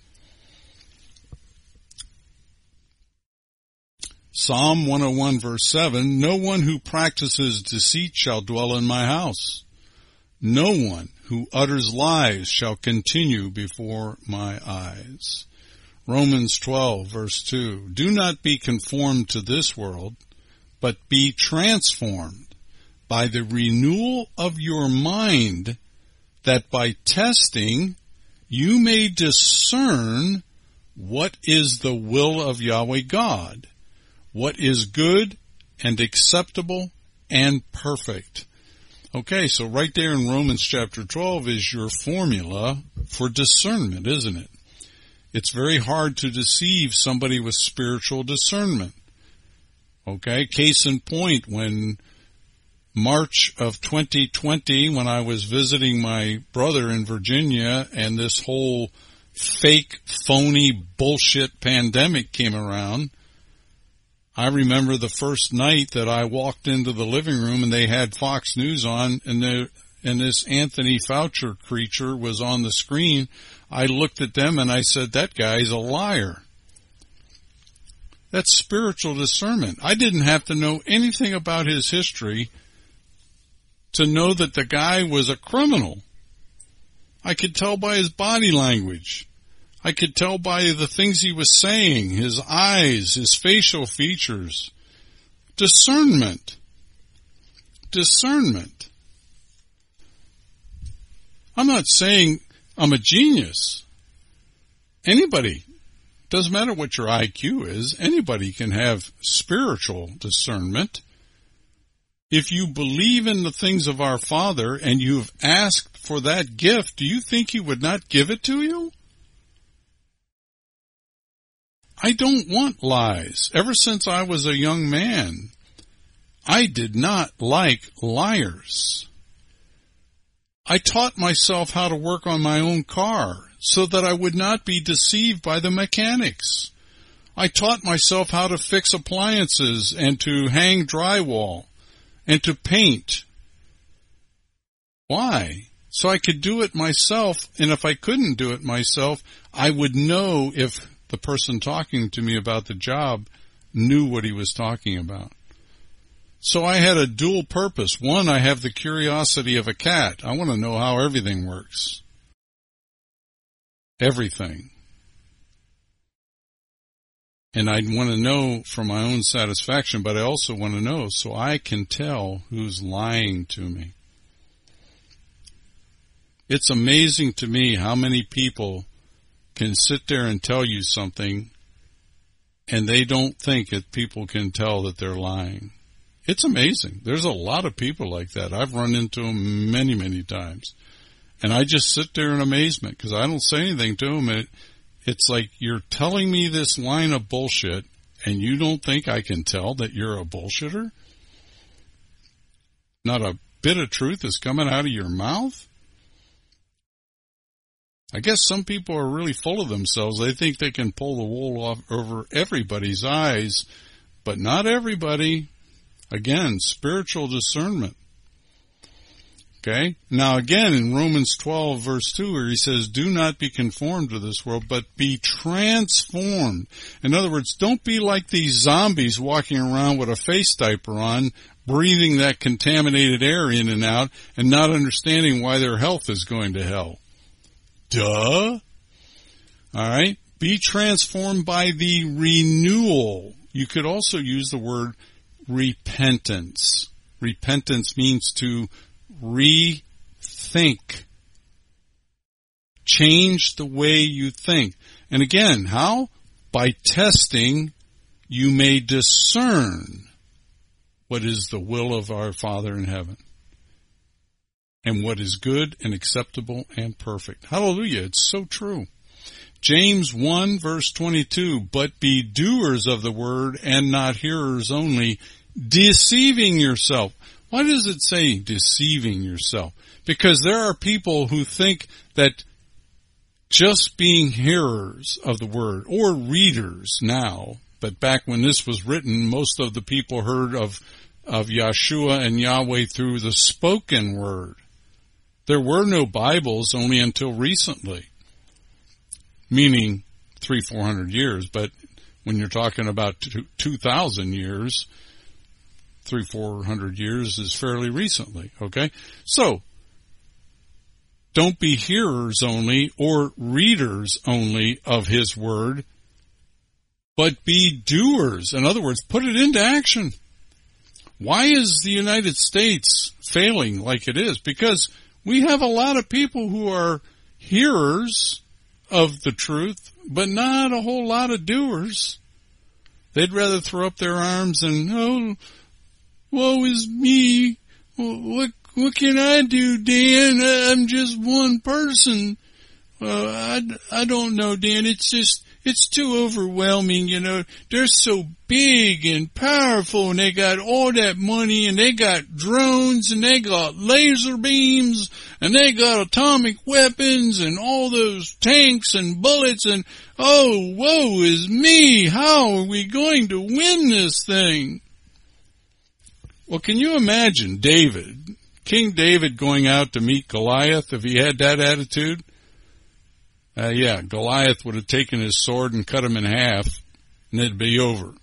Psalm 101 verse 7, no one who practices deceit shall dwell in my house. No one who utters lies shall continue before my eyes. Romans 12 verse 2, do not be conformed to this world, but be transformed by the renewal of your mind, that by testing you may discern what is the will of Yahweh God, what is good and acceptable and perfect. Okay, so right there in Romans chapter 12 is your formula for discernment, isn't it? It's very hard to deceive somebody with spiritual discernment. Okay, case in point, when March of 2020, when I was visiting my brother in Virginia and this whole fake, phony, bullshit pandemic came around, I remember the first night that I walked into the living room and they had Fox News on and this Anthony Fauci creature was on the screen. I looked at them and I said, that guy's a liar. That's spiritual discernment. I didn't have to know anything about his history to know that the guy was a criminal. I could tell by his body language. I could tell by the things he was saying, his eyes, his facial features. Discernment. Discernment. I'm not saying I'm a genius. Anybody, doesn't matter what your IQ is, anybody can have spiritual discernment. If you believe in the things of our Father and you've asked for that gift, do you think He would not give it to you? I don't want lies. Ever since I was a young man, I did not like liars. I taught myself how to work on my own car so that I would not be deceived by the mechanics. I taught myself how to fix appliances and to hang drywall and to paint. Why? So I could do it myself, and if I couldn't do it myself, I would know if the person talking to me about the job knew what he was talking about. So I had a dual purpose. One, I have the curiosity of a cat. I want to know how everything works. Everything. And I want to know for my own satisfaction, but I also want to know so I can tell who's lying to me. It's amazing to me how many people can sit there and tell you something and they don't think that people can tell that they're lying. It's amazing. There's a lot of people like that. I've run into them many, many times. And I just sit there in amazement because I don't say anything to them. It's like you're telling me this line of bullshit and you don't think I can tell that you're a bullshitter? Not a bit of truth is coming out of your mouth? I guess some people are really full of themselves. They think they can pull the wool off over everybody's eyes, but not everybody. Again, spiritual discernment. Okay? Now again, in Romans 12 verse 2, where he says, do not be conformed to this world, but be transformed. In other words, don't be like these zombies walking around with a face diaper on, breathing that contaminated air in and out, and not understanding why their health is going to hell. Duh. Alright? Be transformed by the renewal. You could also use the word repentance. Repentance means to rethink. Change the way you think. And again, how? By testing, you may discern what is the will of our Father in heaven, and what is good and acceptable and perfect. Hallelujah, it's so true. James 1 verse 22, but be doers of the word and not hearers only, deceiving yourself. Why does it say deceiving yourself? Because there are people who think that just being hearers of the word, or readers now, but back when this was written, most of the people heard of Yeshua and Yahweh through the spoken word. There were no Bibles only until recently, meaning 300-400 years, but when you're talking about 2,000 years, 300-400 years is fairly recently, okay? So, don't be hearers only or readers only of His Word, but be doers. In other words, put it into action. Why is the United States failing like it is? Because we have a lot of people who are hearers of the truth, but not a whole lot of doers. They'd rather throw up their arms and, oh, woe is me. What can I do, Dan? I'm just one person. I don't know, Dan. It's too overwhelming, you know. They're so big and powerful, and they got all that money, and they got drones, and they got laser beams, and they got atomic weapons, and all those tanks and bullets, and oh, woe is me. How are we going to win this thing? Well, can you imagine David, King David, going out to meet Goliath if he had that attitude? Goliath would have taken his sword and cut him in half, and it'd be over.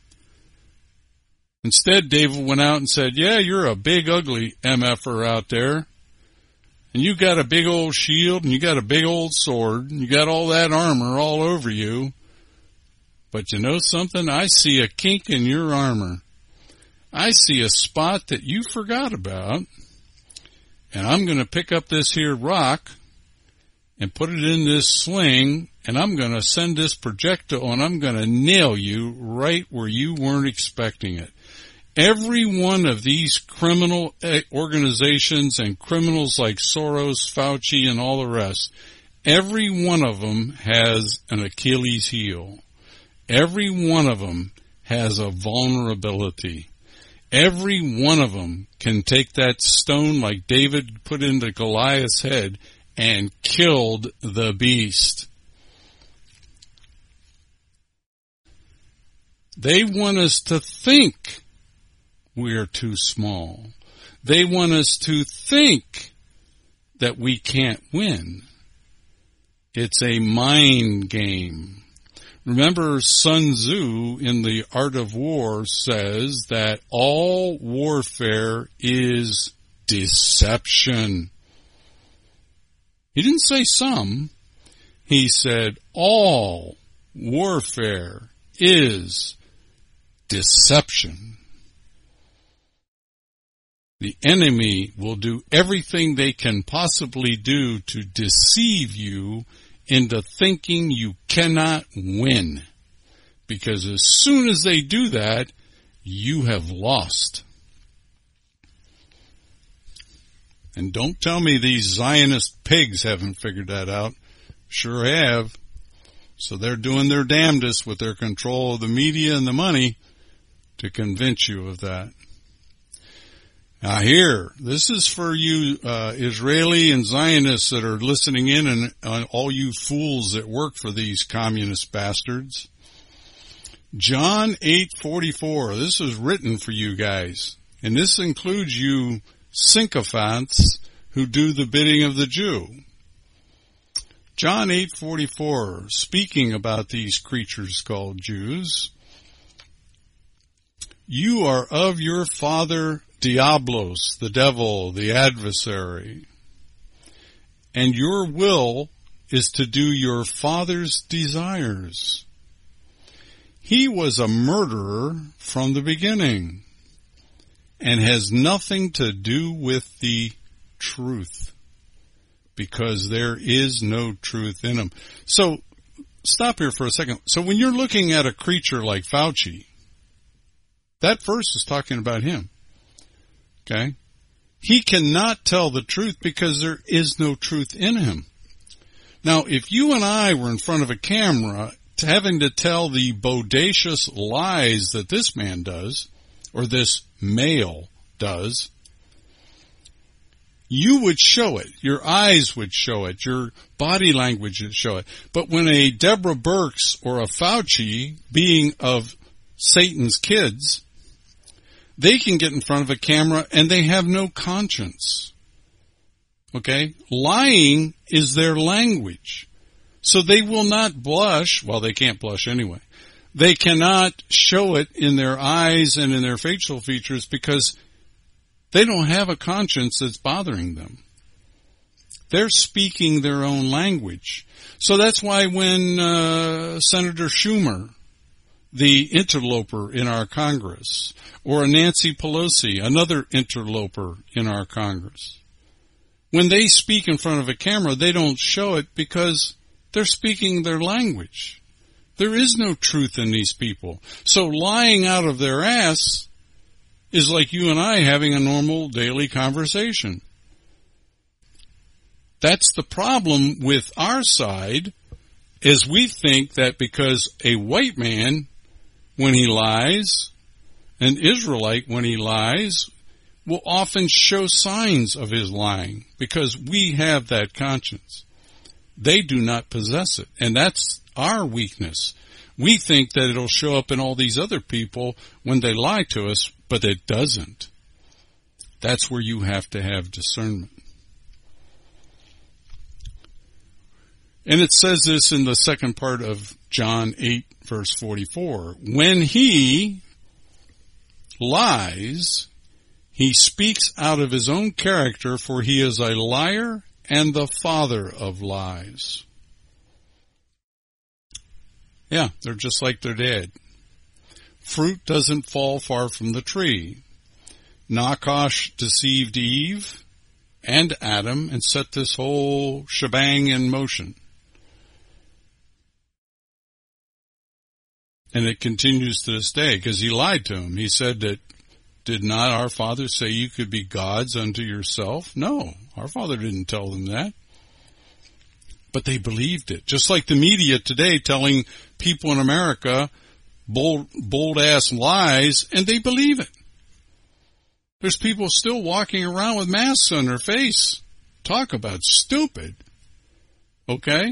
Instead, David went out and said, yeah, you're a big, ugly MFer out there, and you got a big old shield, and you got a big old sword, and you got all that armor all over you, but you know something? I see a kink in your armor. I see a spot that you forgot about, and I'm going to pick up this here rock and put it in this sling, and I'm going to send this projectile, and I'm going to nail you right where you weren't expecting it. Every one of these criminal organizations and criminals like Soros, Fauci, and all the rest, every one of them has an Achilles heel. Every one of them has a vulnerability. Every one of them can take that stone like David put into Goliath's head and killed the beast. They want us to think we're too small. They want us to think that we can't win. It's a mind game. Remember, Sun Tzu in The Art of War says that all warfare is deception. He didn't say some. He said all warfare is deception. The enemy will do everything they can possibly do to deceive you into thinking you cannot win. Because as soon as they do that, you have lost. And don't tell me these Zionist pigs haven't figured that out. Sure have. So they're doing their damnedest with their control of the media and the money to convince you of that. Now here, this is for you Israeli and Zionists that are listening in, and all you fools that work for these communist bastards. John 8:44. This is written for you guys. And this includes you sycophants who do the bidding of the Jew. John 8:44, speaking about these creatures called Jews. You are of your father Diablos, the devil, the adversary, and your will is to do your father's desires. He was a murderer from the beginning and has nothing to do with the truth, because there is no truth in him. So, stop here for a second. So when you're looking at a creature like Fauci, that verse is talking about him. Okay? He cannot tell the truth because there is no truth in him. Now, if you and I were in front of a camera having to tell the bodacious lies that this man does, or this male does, you would show it. Your eyes would show it. Your body language would show it. But when a Deborah Birx or a Fauci, being of Satan's kids, they can get in front of a camera and they have no conscience. Okay? Lying is their language. So they will not blush. Well, they can't blush anyway. They cannot show it in their eyes and in their facial features because they don't have a conscience that's bothering them. They're speaking their own language. So that's why when Senator Schumer, the interloper in our Congress, or Nancy Pelosi, another interloper in our Congress, when they speak in front of a camera, they don't show it because they're speaking their language. There is no truth in these people. So lying out of their ass is like you and I having a normal daily conversation. That's the problem with our side, is we think that because a white man, when he lies, an Israelite, when he lies, will often show signs of his lying because we have that conscience. They do not possess it, and that's our weakness. We think that it'll show up in all these other people when they lie to us, but it doesn't. That's where you have to have discernment. And it says this in the second part of John 8, verse 44. When he lies, he speaks out of his own character, for he is a liar and the father of lies. Yeah, they're just like their dad. Fruit doesn't fall far from the tree. Nakash deceived Eve and Adam and set this whole shebang in motion. And it continues to this day, because he lied to him. He said that, did not our father say you could be gods unto yourself? No, our father didn't tell them that. But they believed it. Just like the media today telling people in America bold-ass lies, and they believe it. There's people still walking around with masks on their face. Talk about stupid. Okay?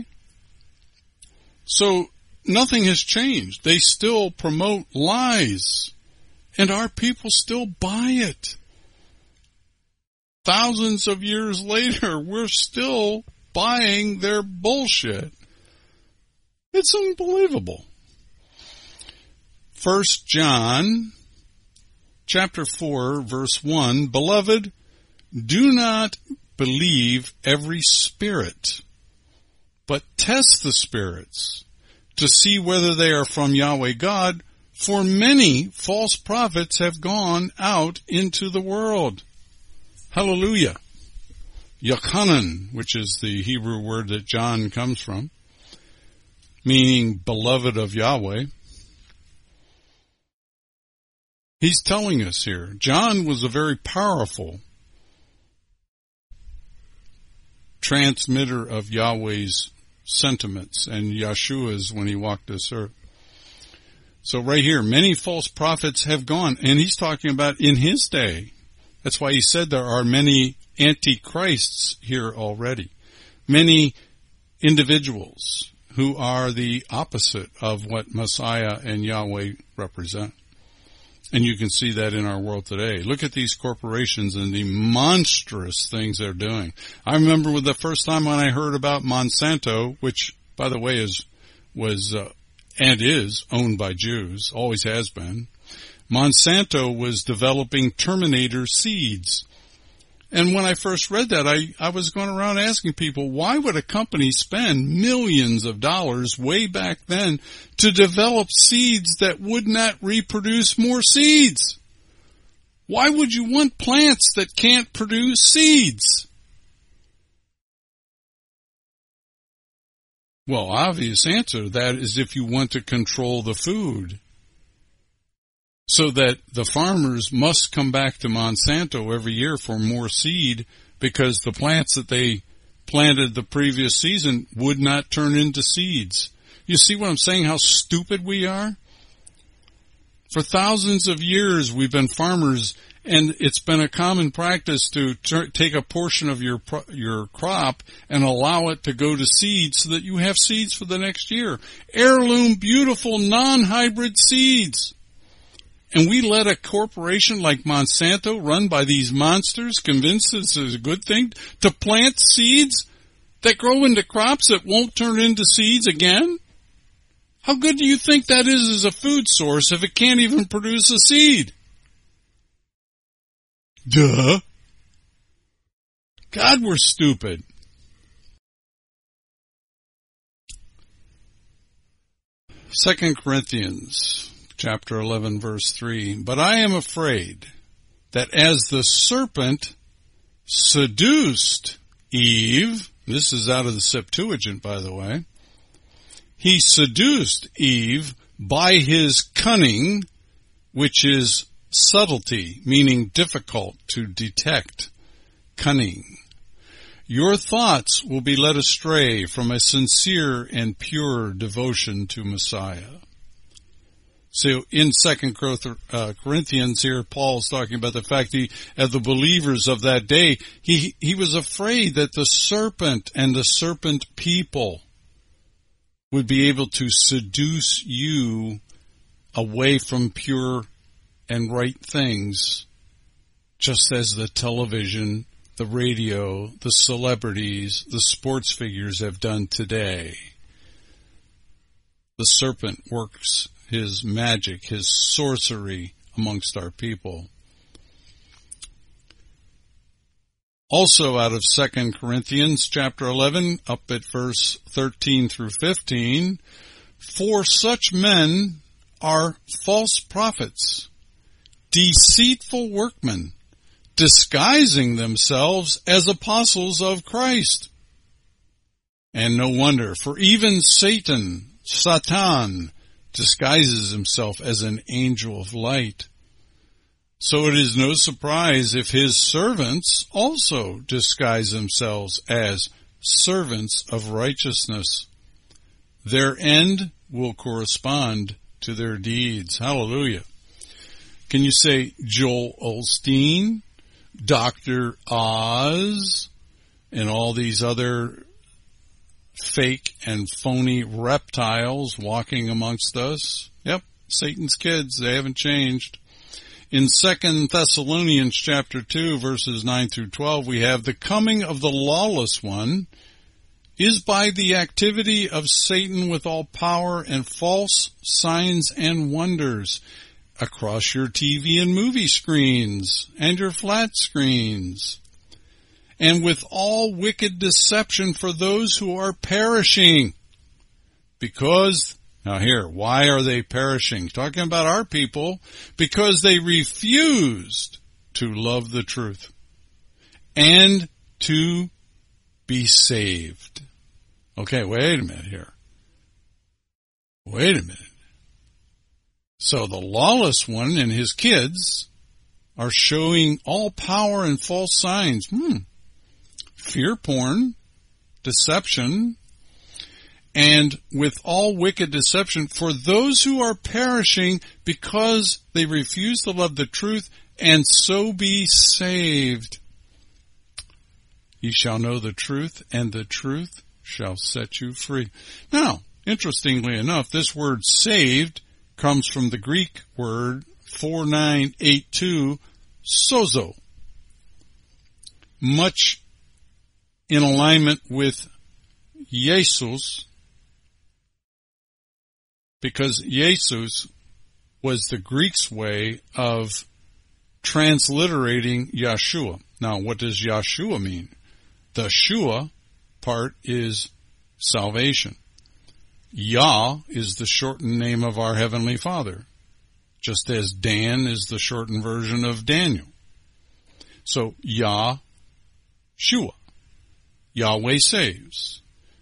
So, nothing has changed. They still promote lies. And our people still buy it. Thousands of years later, we're still buying their bullshit. It's unbelievable. 1 John chapter 4, verse 1, Beloved, do not believe every spirit, but test the spirits to see whether they are from Yahweh God, for many false prophets have gone out into the world. Hallelujah. Yochanan, which is the Hebrew word that John comes from, meaning beloved of Yahweh. He's telling us here, John was a very powerful transmitter of Yahweh's sentiments and Yeshua's when he walked this earth. So right here, many false prophets have gone, and he's talking about in his day. That's why he said there are many antichrists here already. Many individuals who are the opposite of what Messiah and Yahweh represent. And you can see that in our world today. Look at these corporations and the monstrous things they're doing. I remember the first time when I heard about Monsanto, which, by the way, was owned by Jews, always has been. Monsanto was developing Terminator seeds. And when I first read that, I was going around asking people, why would a company spend millions of dollars way back then to develop seeds that would not reproduce more seeds? Why would you want plants that can't produce seeds? Well, obvious answer to that is if you want to control the food, so that the farmers must come back to Monsanto every year for more seed because the plants that they planted the previous season would not turn into seeds. You see what I'm saying, how stupid we are? For thousands of years we've been farmers, and it's been a common practice to take a portion of your crop and allow it to go to seed so that you have seeds for the next year. Heirloom, beautiful, non-hybrid seeds. And we let a corporation like Monsanto, run by these monsters, convince this is a good thing to plant seeds that grow into crops that won't turn into seeds again? How good do you think that is as a food source if it can't even produce a seed? Duh. God, we're stupid. Second Corinthians chapter 11, verse 3. But I am afraid that as the serpent seduced Eve, this is out of the Septuagint, by the way, he seduced Eve by his cunning, which is subtlety, meaning difficult to detect, cunning. Your thoughts will be led astray from a sincere and pure devotion to Messiah. So in 2 Corinthians here, Paul's talking about the fact of the believers of that day, he was afraid that the serpent and the serpent people would be able to seduce you away from pure and right things, just as the television, the radio, the celebrities, the sports figures have done today. The serpent works his magic, his sorcery amongst our people. Also out of 2 Corinthians chapter 11, up at verse 13 through 15, for such men are false prophets, deceitful workmen, disguising themselves as apostles of Christ. And no wonder, for even Satan, disguises himself as an angel of light. So it is no surprise if his servants also disguise themselves as servants of righteousness. Their end will correspond to their deeds. Hallelujah. Can you say Joel Osteen, Dr. Oz, and all these other fake and phony reptiles walking amongst us? Yep, Satan's kids, they haven't changed. In 2 Thessalonians chapter 2, verses 9 through 12, we have the coming of the lawless one is by the activity of Satan with all power and false signs and wonders across your TV and movie screens and your flat screens, and with all wicked deception for those who are perishing. Because, now here, why are they perishing? Talking about our people, because they refused to love the truth and to be saved. Okay, wait a minute here. Wait a minute. So the lawless one and his kids are showing all power and false signs. Fear porn, deception, and with all wicked deception for those who are perishing because they refuse to love the truth and so be saved. Ye shall know the truth, and the truth shall set you free. Now, Interestingly enough, this word saved comes from the Greek word 4982, sozo, much in alignment with Jesus, because Jesus was the Greek's way of transliterating Yeshua. Now, what does Yeshua mean? The Shua part is salvation. Yah is the shortened name of our Heavenly Father, just as Dan is the shortened version of Daniel. So, Yah, Shua. Yahweh saves.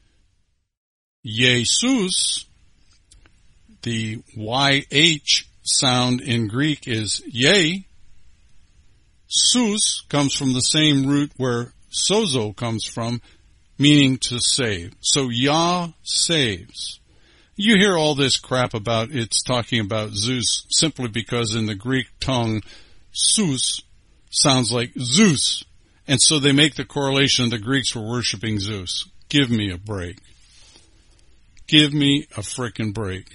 Jesus, the YH sound in Greek is Yeh. Sus comes from the same root where sozo comes from, meaning to save. So Yah saves. You hear all this crap about it's talking about Zeus simply because in the Greek tongue, Sus sounds like Zeus. And so they make the correlation the Greeks were worshiping Zeus. Give me a break. Give me a frickin' break.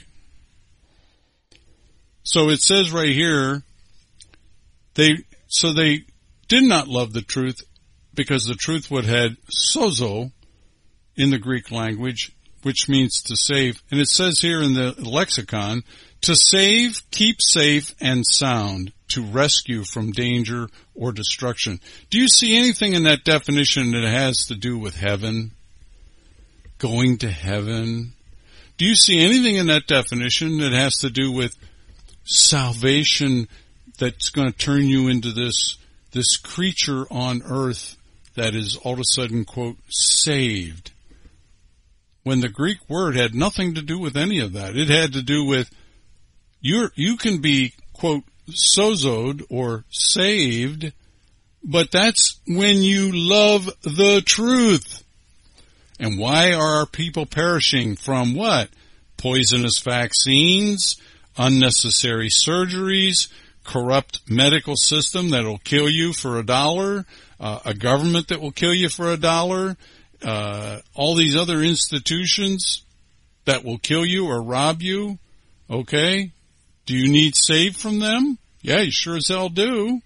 So it says right here, they did not love the truth because the truth would had sozo in the Greek language, which means to save. And it says here in the lexicon, to save, keep safe, and sound, to rescue from danger or destruction. Do you see anything in that definition that has to do with heaven? Going to heaven? Do you see anything in that definition that has to do with salvation that's going to turn you into this creature on earth that is all of a sudden, quote, saved? When the Greek word had nothing to do with any of that. It had to do with you can be, quote, sozoed or saved, but that's when you love the truth. And why are our people perishing from what? Poisonous vaccines, unnecessary surgeries, corrupt medical system that will kill you for $1, a government that will kill you for $1, all these other institutions that will kill you or rob you. Okay? Do you need saved from them? Yeah, you sure as hell do.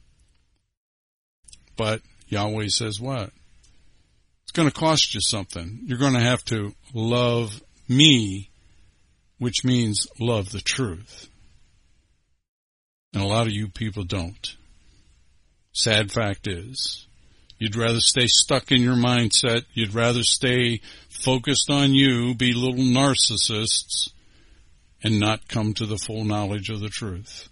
But Yahweh says what? It's going to cost you something. You're going to have to love me, which means love the truth. And a lot of you people don't. Sad fact is, you'd rather stay stuck in your mindset. You'd rather stay focused on you, be little narcissists, and not come to the full knowledge of the truth.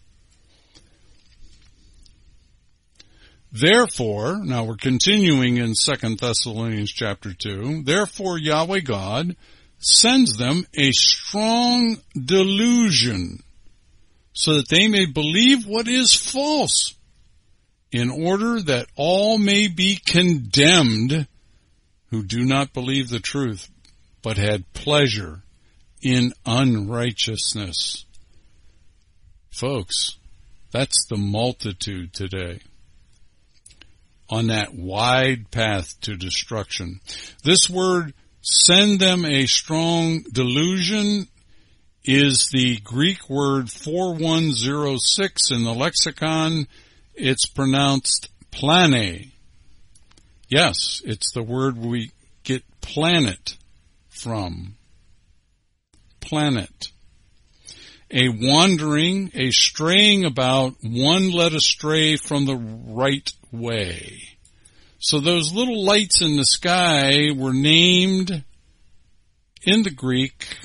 Therefore, now we're continuing in 2 Thessalonians chapter 2, therefore Yahweh God sends them a strong delusion so that they may believe what is false, in order that all may be condemned who do not believe the truth, but had pleasure in unrighteousness. Folks, that's the multitude today on that wide path to destruction. This word, send them a strong delusion, is the Greek word 4106 in the lexicon. It's pronounced plane. Yes, it's the word we get planet from. Planet. A wandering, a straying about, one led astray from the right way. So those little lights in the sky were named in the Greek,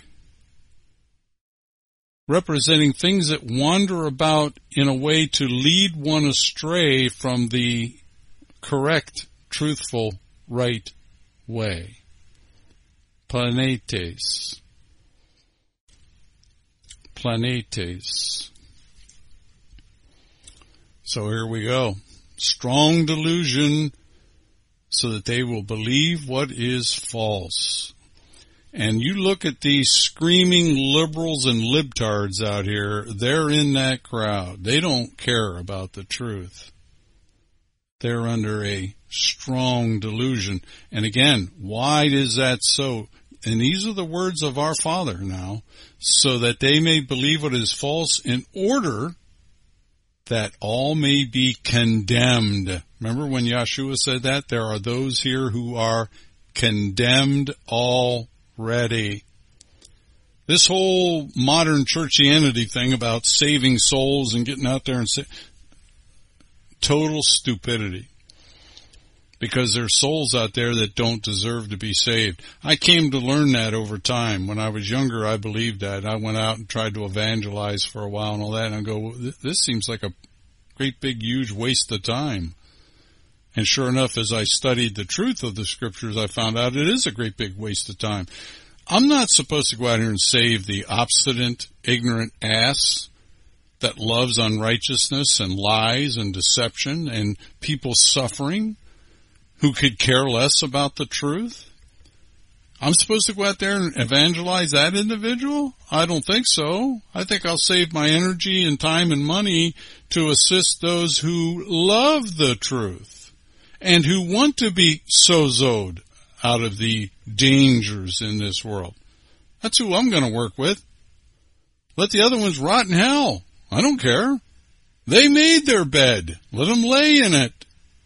representing things that wander about in a way to lead one astray from the correct, truthful, right way. Planetes. Planetes. So here we go. Strong delusion so that they will believe what is false. And you look at these screaming liberals and libtards out here, they're in that crowd. They don't care about the truth. They're under a strong delusion. And again, why is that so? and these are the words of our Father now, so that they may believe what is false, in order that all may be condemned. Remember when Yeshua said that? There are those here who are condemned already. This whole modern churchianity thing about saving souls and getting out there and total stupidity. Because there's souls out there that don't deserve to be saved. I came to learn that over time. When I was younger, I believed that. I went out and tried to evangelize for a while and all that, and I go, this seems like a great big huge waste of time. And sure enough, as I studied the truth of the scriptures, I found out it is a great big waste of time. I'm not supposed to go out here and save the obstinate, ignorant ass that loves unrighteousness and lies and deception and people suffering, who could care less about the truth? I'm supposed to go out there and evangelize that individual? I don't think so. I think I'll save my energy and time and money to assist those who love the truth and who want to be sozoed out of the dangers in this world. That's who I'm going to work with. Let the other ones rot in hell. I don't care. They made their bed. Let them lay in it.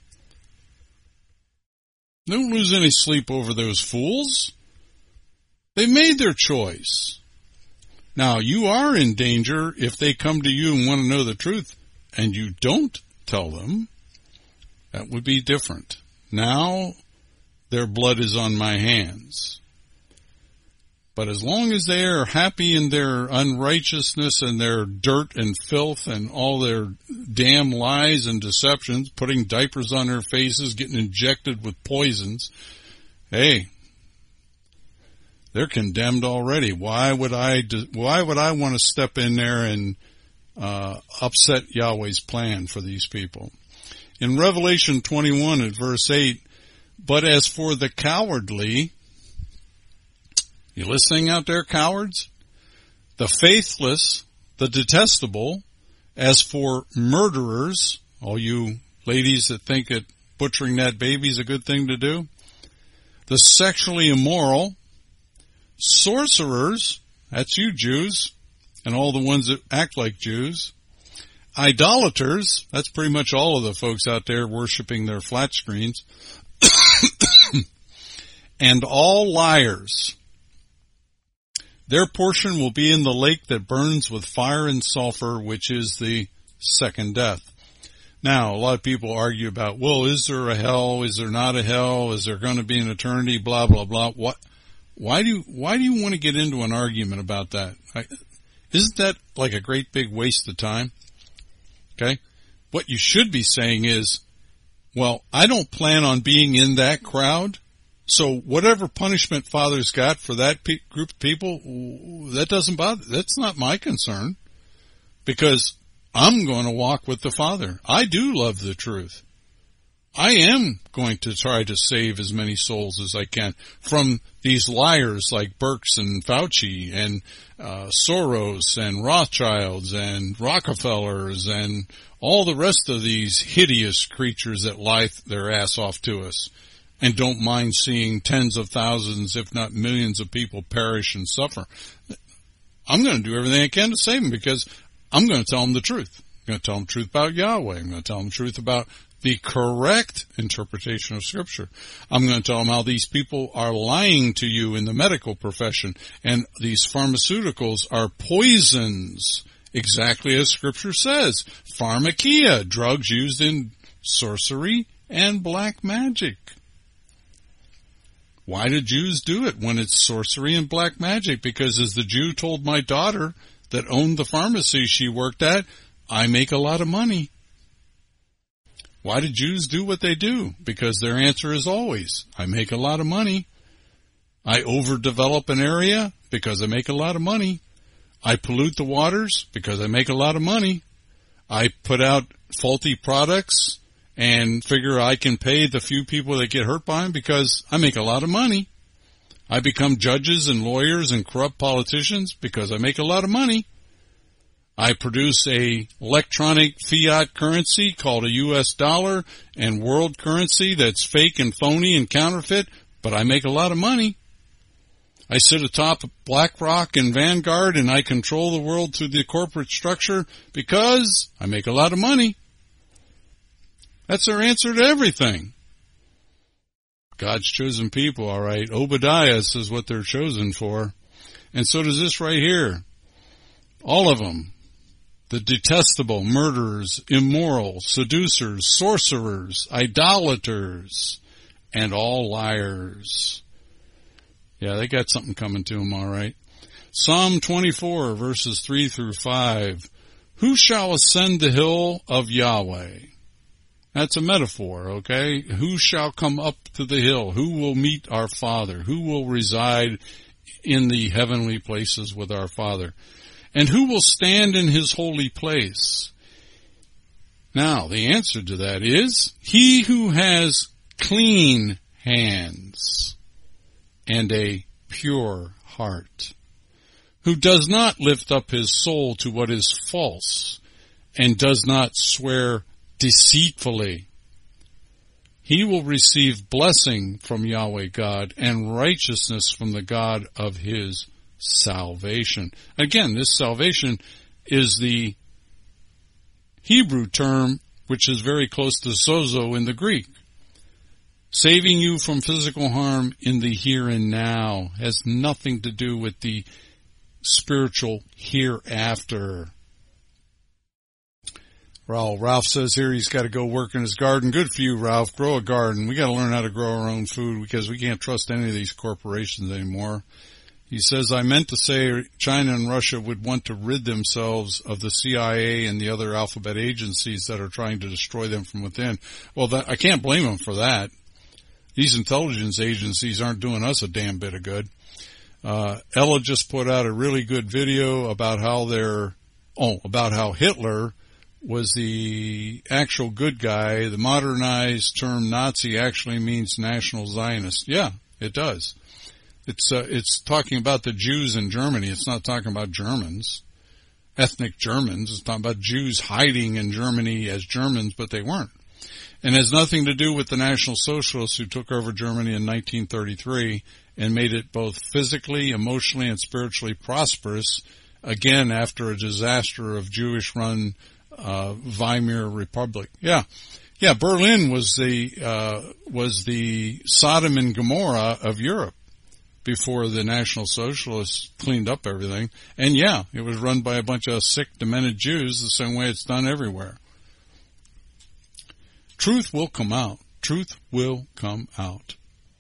Don't lose any sleep over those fools. They made their choice. Now, you are in danger if they come to you and want to know the truth and you don't tell them. That would be different. Now, their blood is on my hands. But as long as they are happy in their unrighteousness and their dirt and filth and all their damn lies and deceptions, putting diapers on their faces, getting injected with poisons, hey, they're condemned already. Why would I want to step in there and upset Yahweh's plan for these people? In Revelation 21 at verse 8, but as for the cowardly, you listening out there, cowards? The faithless, the detestable, as for murderers, all you ladies that think that butchering that baby is a good thing to do, the sexually immoral, sorcerers, that's you Jews, and all the ones that act like Jews, idolaters, that's pretty much all of the folks out there worshiping their flat screens, and all liars. Their portion will be in the lake that burns with fire and sulfur, which is the second death. Now, a lot of people argue about, well, is there a hell? Is there not a hell? Is there going to be an eternity? Blah, blah, blah. Why do you want to get into an argument about that? Isn't that like a great big waste of time? Okay? What you should be saying is, well, I don't plan on being in that crowd. So whatever punishment Father's got for that group of people, that doesn't bother. That's not my concern, because I'm going to walk with the Father. I do love the truth. I am going to try to save as many souls as I can from these liars like Birx and Fauci and Soros and Rothschilds and Rockefellers and all the rest of these hideous creatures that lie their ass off to us and don't mind seeing tens of thousands, if not millions of people perish and suffer. I'm going to do everything I can to save them, because I'm going to tell them the truth. I'm going to tell them the truth about Yahweh. I'm going to tell them the truth about the correct interpretation of Scripture. I'm going to tell them how these people are lying to you in the medical profession, and these pharmaceuticals are poisons, exactly as Scripture says. Pharmakia, drugs used in sorcery and black magic. Why do Jews do it when it's sorcery and black magic? Because as the Jew told my daughter that owned the pharmacy she worked at, I make a lot of money. Why do Jews do what they do? Because their answer is always, I make a lot of money. I overdevelop an area because I make a lot of money. I pollute the waters because I make a lot of money. I put out faulty products and figure I can pay the few people that get hurt by them because I make a lot of money. I become judges and lawyers and corrupt politicians because I make a lot of money. I produce a electronic fiat currency called a U.S. dollar and world currency that's fake and phony and counterfeit, but I make a lot of money. I sit atop BlackRock and Vanguard, and I control the world through the corporate structure because I make a lot of money. That's their answer to everything. God's chosen people, all right. Obadiah says what they're chosen for. And so does this right here. All of them. The detestable, murderers, immoral, seducers, sorcerers, idolaters, and all liars. Yeah, they got something coming to them, all right. Psalm 24, verses 3 through 5. Who shall ascend the hill of Yahweh? That's a metaphor, okay? Who shall come up to the hill? Who will meet our Father? Who will reside in the heavenly places with our Father? And who will stand in his holy place? Now, the answer to that is, he who has clean hands and a pure heart, who does not lift up his soul to what is false, and does not swear deceitfully. He will receive blessing from Yahweh God and righteousness from the God of his salvation. Again, this salvation is the Hebrew term which is very close to sozo in the Greek. Saving you from physical harm in the here and now has nothing to do with the spiritual hereafter. Ralph says here he's got to go work in his garden. Good for you, Ralph. Grow a garden. We got to learn how to grow our own food because we can't trust any of these corporations anymore. He says, I meant to say China and Russia would want to rid themselves of the CIA and the other alphabet agencies that are trying to destroy them from within. Well, I can't blame them for that. These intelligence agencies aren't doing us a damn bit of good. Ella just put out a really good video about how Hitler was the actual good guy. The modernized term Nazi actually means National Zionist. Yeah, it does. It's talking about the Jews in Germany. It's not talking about Germans, ethnic Germans. It's talking about Jews hiding in Germany as Germans, but they weren't. And has nothing to do with the National Socialists who took over Germany in 1933 and made it both physically, emotionally, and spiritually prosperous, again after a disaster of Jewish-run Weimar Republic. Yeah, Berlin was the Sodom and Gomorrah of Europe before the National Socialists cleaned up everything. And yeah, it was run by a bunch of sick, demented Jews the same way it's done everywhere. Truth will come out. Truth will come out.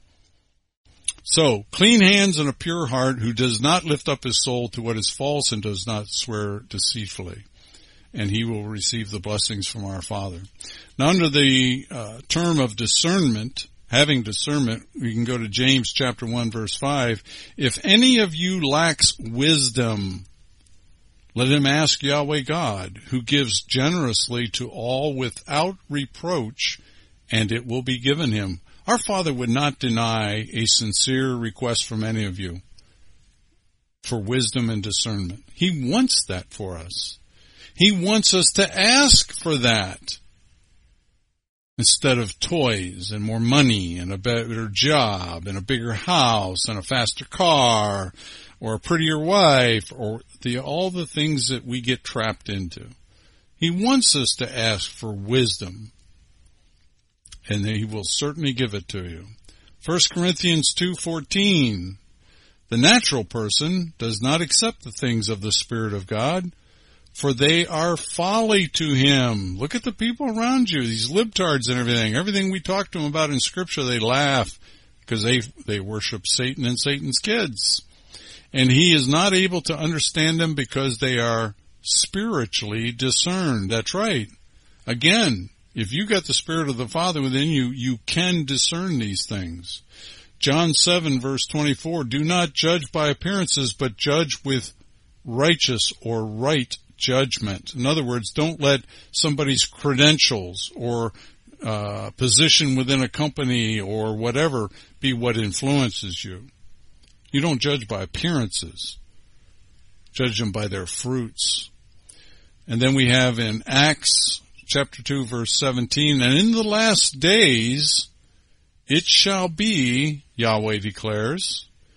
So, clean hands and a pure heart, who does not lift up his soul to what is false and does not swear deceitfully. And he will receive the blessings from our Father. Now, under the term of discernment, having discernment, we can go to James chapter 1, verse 5. If any of you lacks wisdom, let him ask Yahweh God, who gives generously to all without reproach, and it will be given him. Our Father would not deny a sincere request from any of you for wisdom and discernment. He wants that for us. He wants us to ask for that instead of toys and more money and a better job and a bigger house and a faster car or a prettier wife or all the things that we get trapped into. He wants us to ask for wisdom, and he will certainly give it to you. 1 Corinthians 2:14, the natural person does not accept the things of the Spirit of God, for they are folly to him. Look at the people around you, these libtards and everything. Everything we talk to them about in Scripture, they laugh because they worship Satan and Satan's kids. And he is not able to understand them because they are spiritually discerned. That's right. Again, if you got the Spirit of the Father within you, you can discern these things. John 7, verse 24, do not judge by appearances, but judge with righteous or right judgment. In other words, don't let somebody's credentials or position within a company or whatever be what influences you. You don't judge by appearances. Judge them by their fruits. And then we have in Acts chapter 2, verse 17, and in the last days it shall be, Yahweh declares,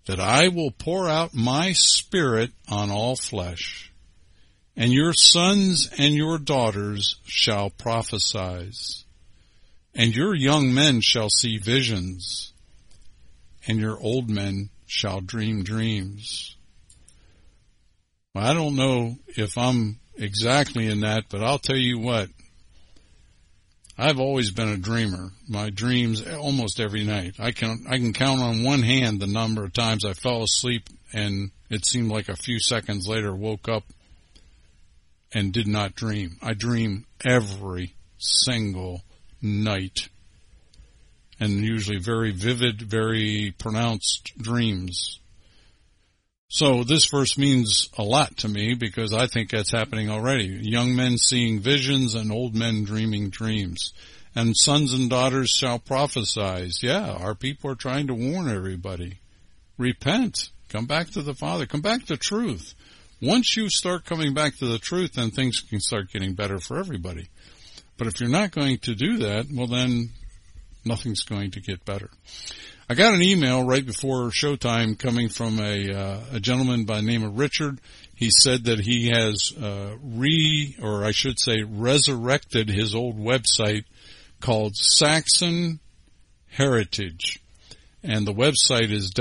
that I will pour out my Spirit on all flesh, and your sons and your daughters shall prophesy, and your young men shall see visions, and your old men shall dream dreams. Well, I don't know if I'm exactly in that, but I'll tell you what, I've always been a dreamer. My dreams almost every night. I can count on one hand the number of times I fell asleep and it seemed like a few seconds later woke up and did not dream. I dream every single night, and usually very vivid, very pronounced dreams. So this verse means a lot to me because I think that's happening already. Young men seeing visions and old men dreaming dreams. And sons and daughters shall prophesy. Yeah, our people are trying to warn everybody. Repent. Come back to the Father. Come back to truth. Once you start coming back to the truth, then things can start getting better for everybody. But if you're not going to do that, well then nothing's going to get better. I got an email right before showtime coming from a gentleman by the name of Richard. He said that he has resurrected his old website called Saxon Heritage. And the website is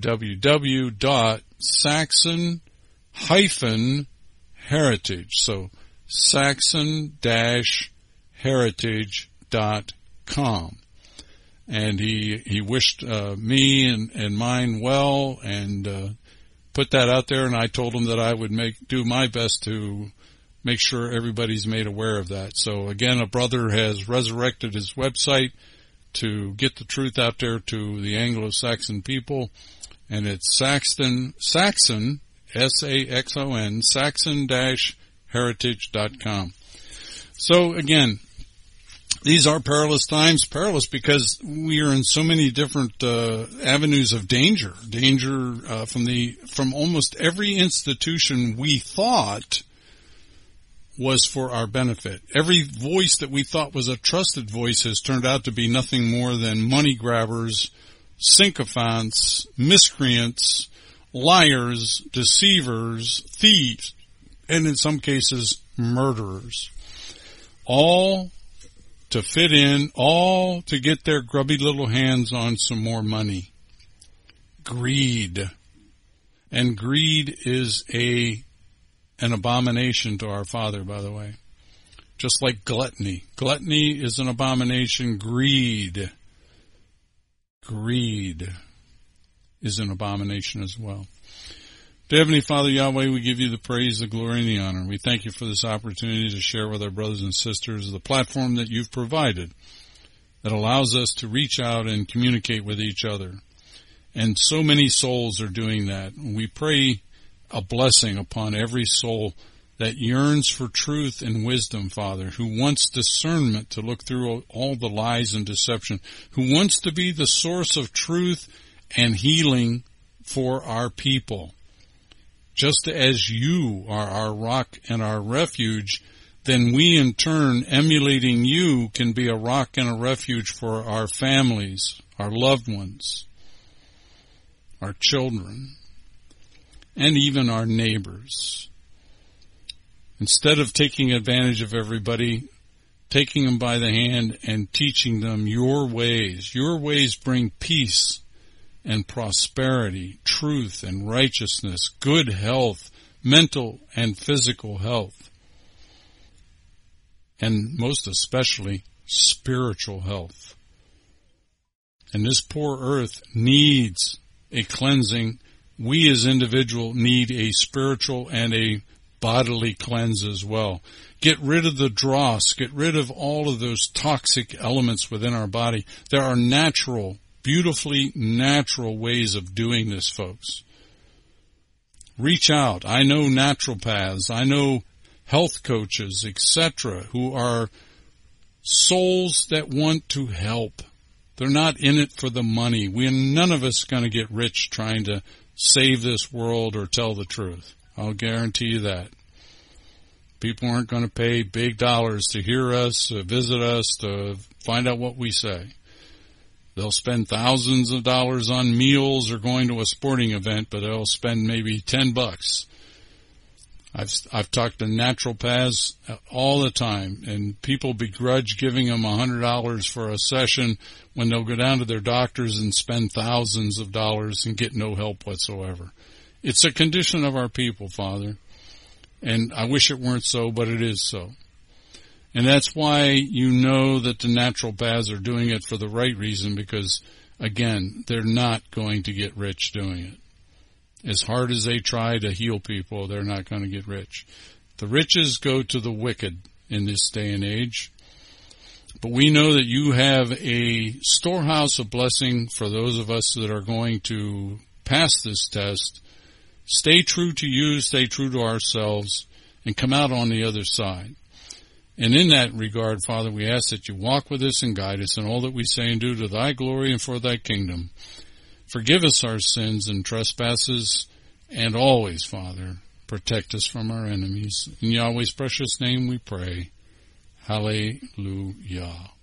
www.saxon-heritage. So saxon-heritage.com. And he wished me and mine well, and put that out there. And I told him that I would do my best to make sure everybody's made aware of that. So again, a brother has resurrected his website to get the truth out there to the Anglo-Saxon people, and it's Saxon, S-A-X-O-N, saxon-heritage.com. So again, these are perilous times, perilous because we are in so many different avenues of danger from almost every institution we thought was for our benefit. Every voice that we thought was a trusted voice has turned out to be nothing more than money grabbers, sycophants, miscreants, liars, deceivers, thieves, and in some cases, murderers. All to fit in, all to get their grubby little hands on some more money. Greed. And greed is an abomination to our Father, by the way. Just like gluttony. Gluttony is an abomination. Greed is an abomination as well. Dear Heavenly Father, Yahweh, we give you the praise, the glory, and the honor. We thank you for this opportunity to share with our brothers and sisters the platform that you've provided that allows us to reach out and communicate with each other. And so many souls are doing that. We pray a blessing upon every soul that yearns for truth and wisdom, Father, who wants discernment to look through all the lies and deception, who wants to be the source of truth and healing for our people. Just as you are our rock and our refuge, then we in turn, emulating you, can be a rock and a refuge for our families, our loved ones, our children, and even our neighbors. Instead of taking advantage of everybody, taking them by the hand and teaching them your ways. Your ways bring peace and prosperity, truth and righteousness, good health, mental and physical health, and most especially spiritual health. And this poor earth needs a cleansing. We as individuals need a spiritual and a bodily cleanse as well. Get rid of the dross, get rid of all of those toxic elements within our body. There are natural, beautifully natural ways of doing this, folks. Reach out. I know naturopaths. I know health coaches, etc., who are souls that want to help. They're not in it for the money. None of us going to get rich trying to save this world or tell the truth. I'll guarantee you that. People aren't going to pay big dollars to hear us, visit us, to find out what we say. They'll spend thousands of dollars on meals or going to a sporting event, but they'll spend maybe $10. I've talked to naturopaths all the time, and people begrudge giving them $100 for a session when they'll go down to their doctors and spend thousands of dollars and get no help whatsoever. It's a condition of our people, Father, and I wish it weren't so, but it is so. And that's why you know that the naturopaths are doing it for the right reason, because, again, they're not going to get rich doing it. As hard as they try to heal people, they're not going to get rich. The riches go to the wicked in this day and age. But we know that you have a storehouse of blessing for those of us that are going to pass this test, stay true to you, stay true to ourselves, and come out on the other side. And in that regard, Father, we ask that you walk with us and guide us in all that we say and do to thy glory and for thy kingdom. Forgive us our sins and trespasses, and always, Father, protect us from our enemies. In Yahweh's precious name we pray. Hallelujah.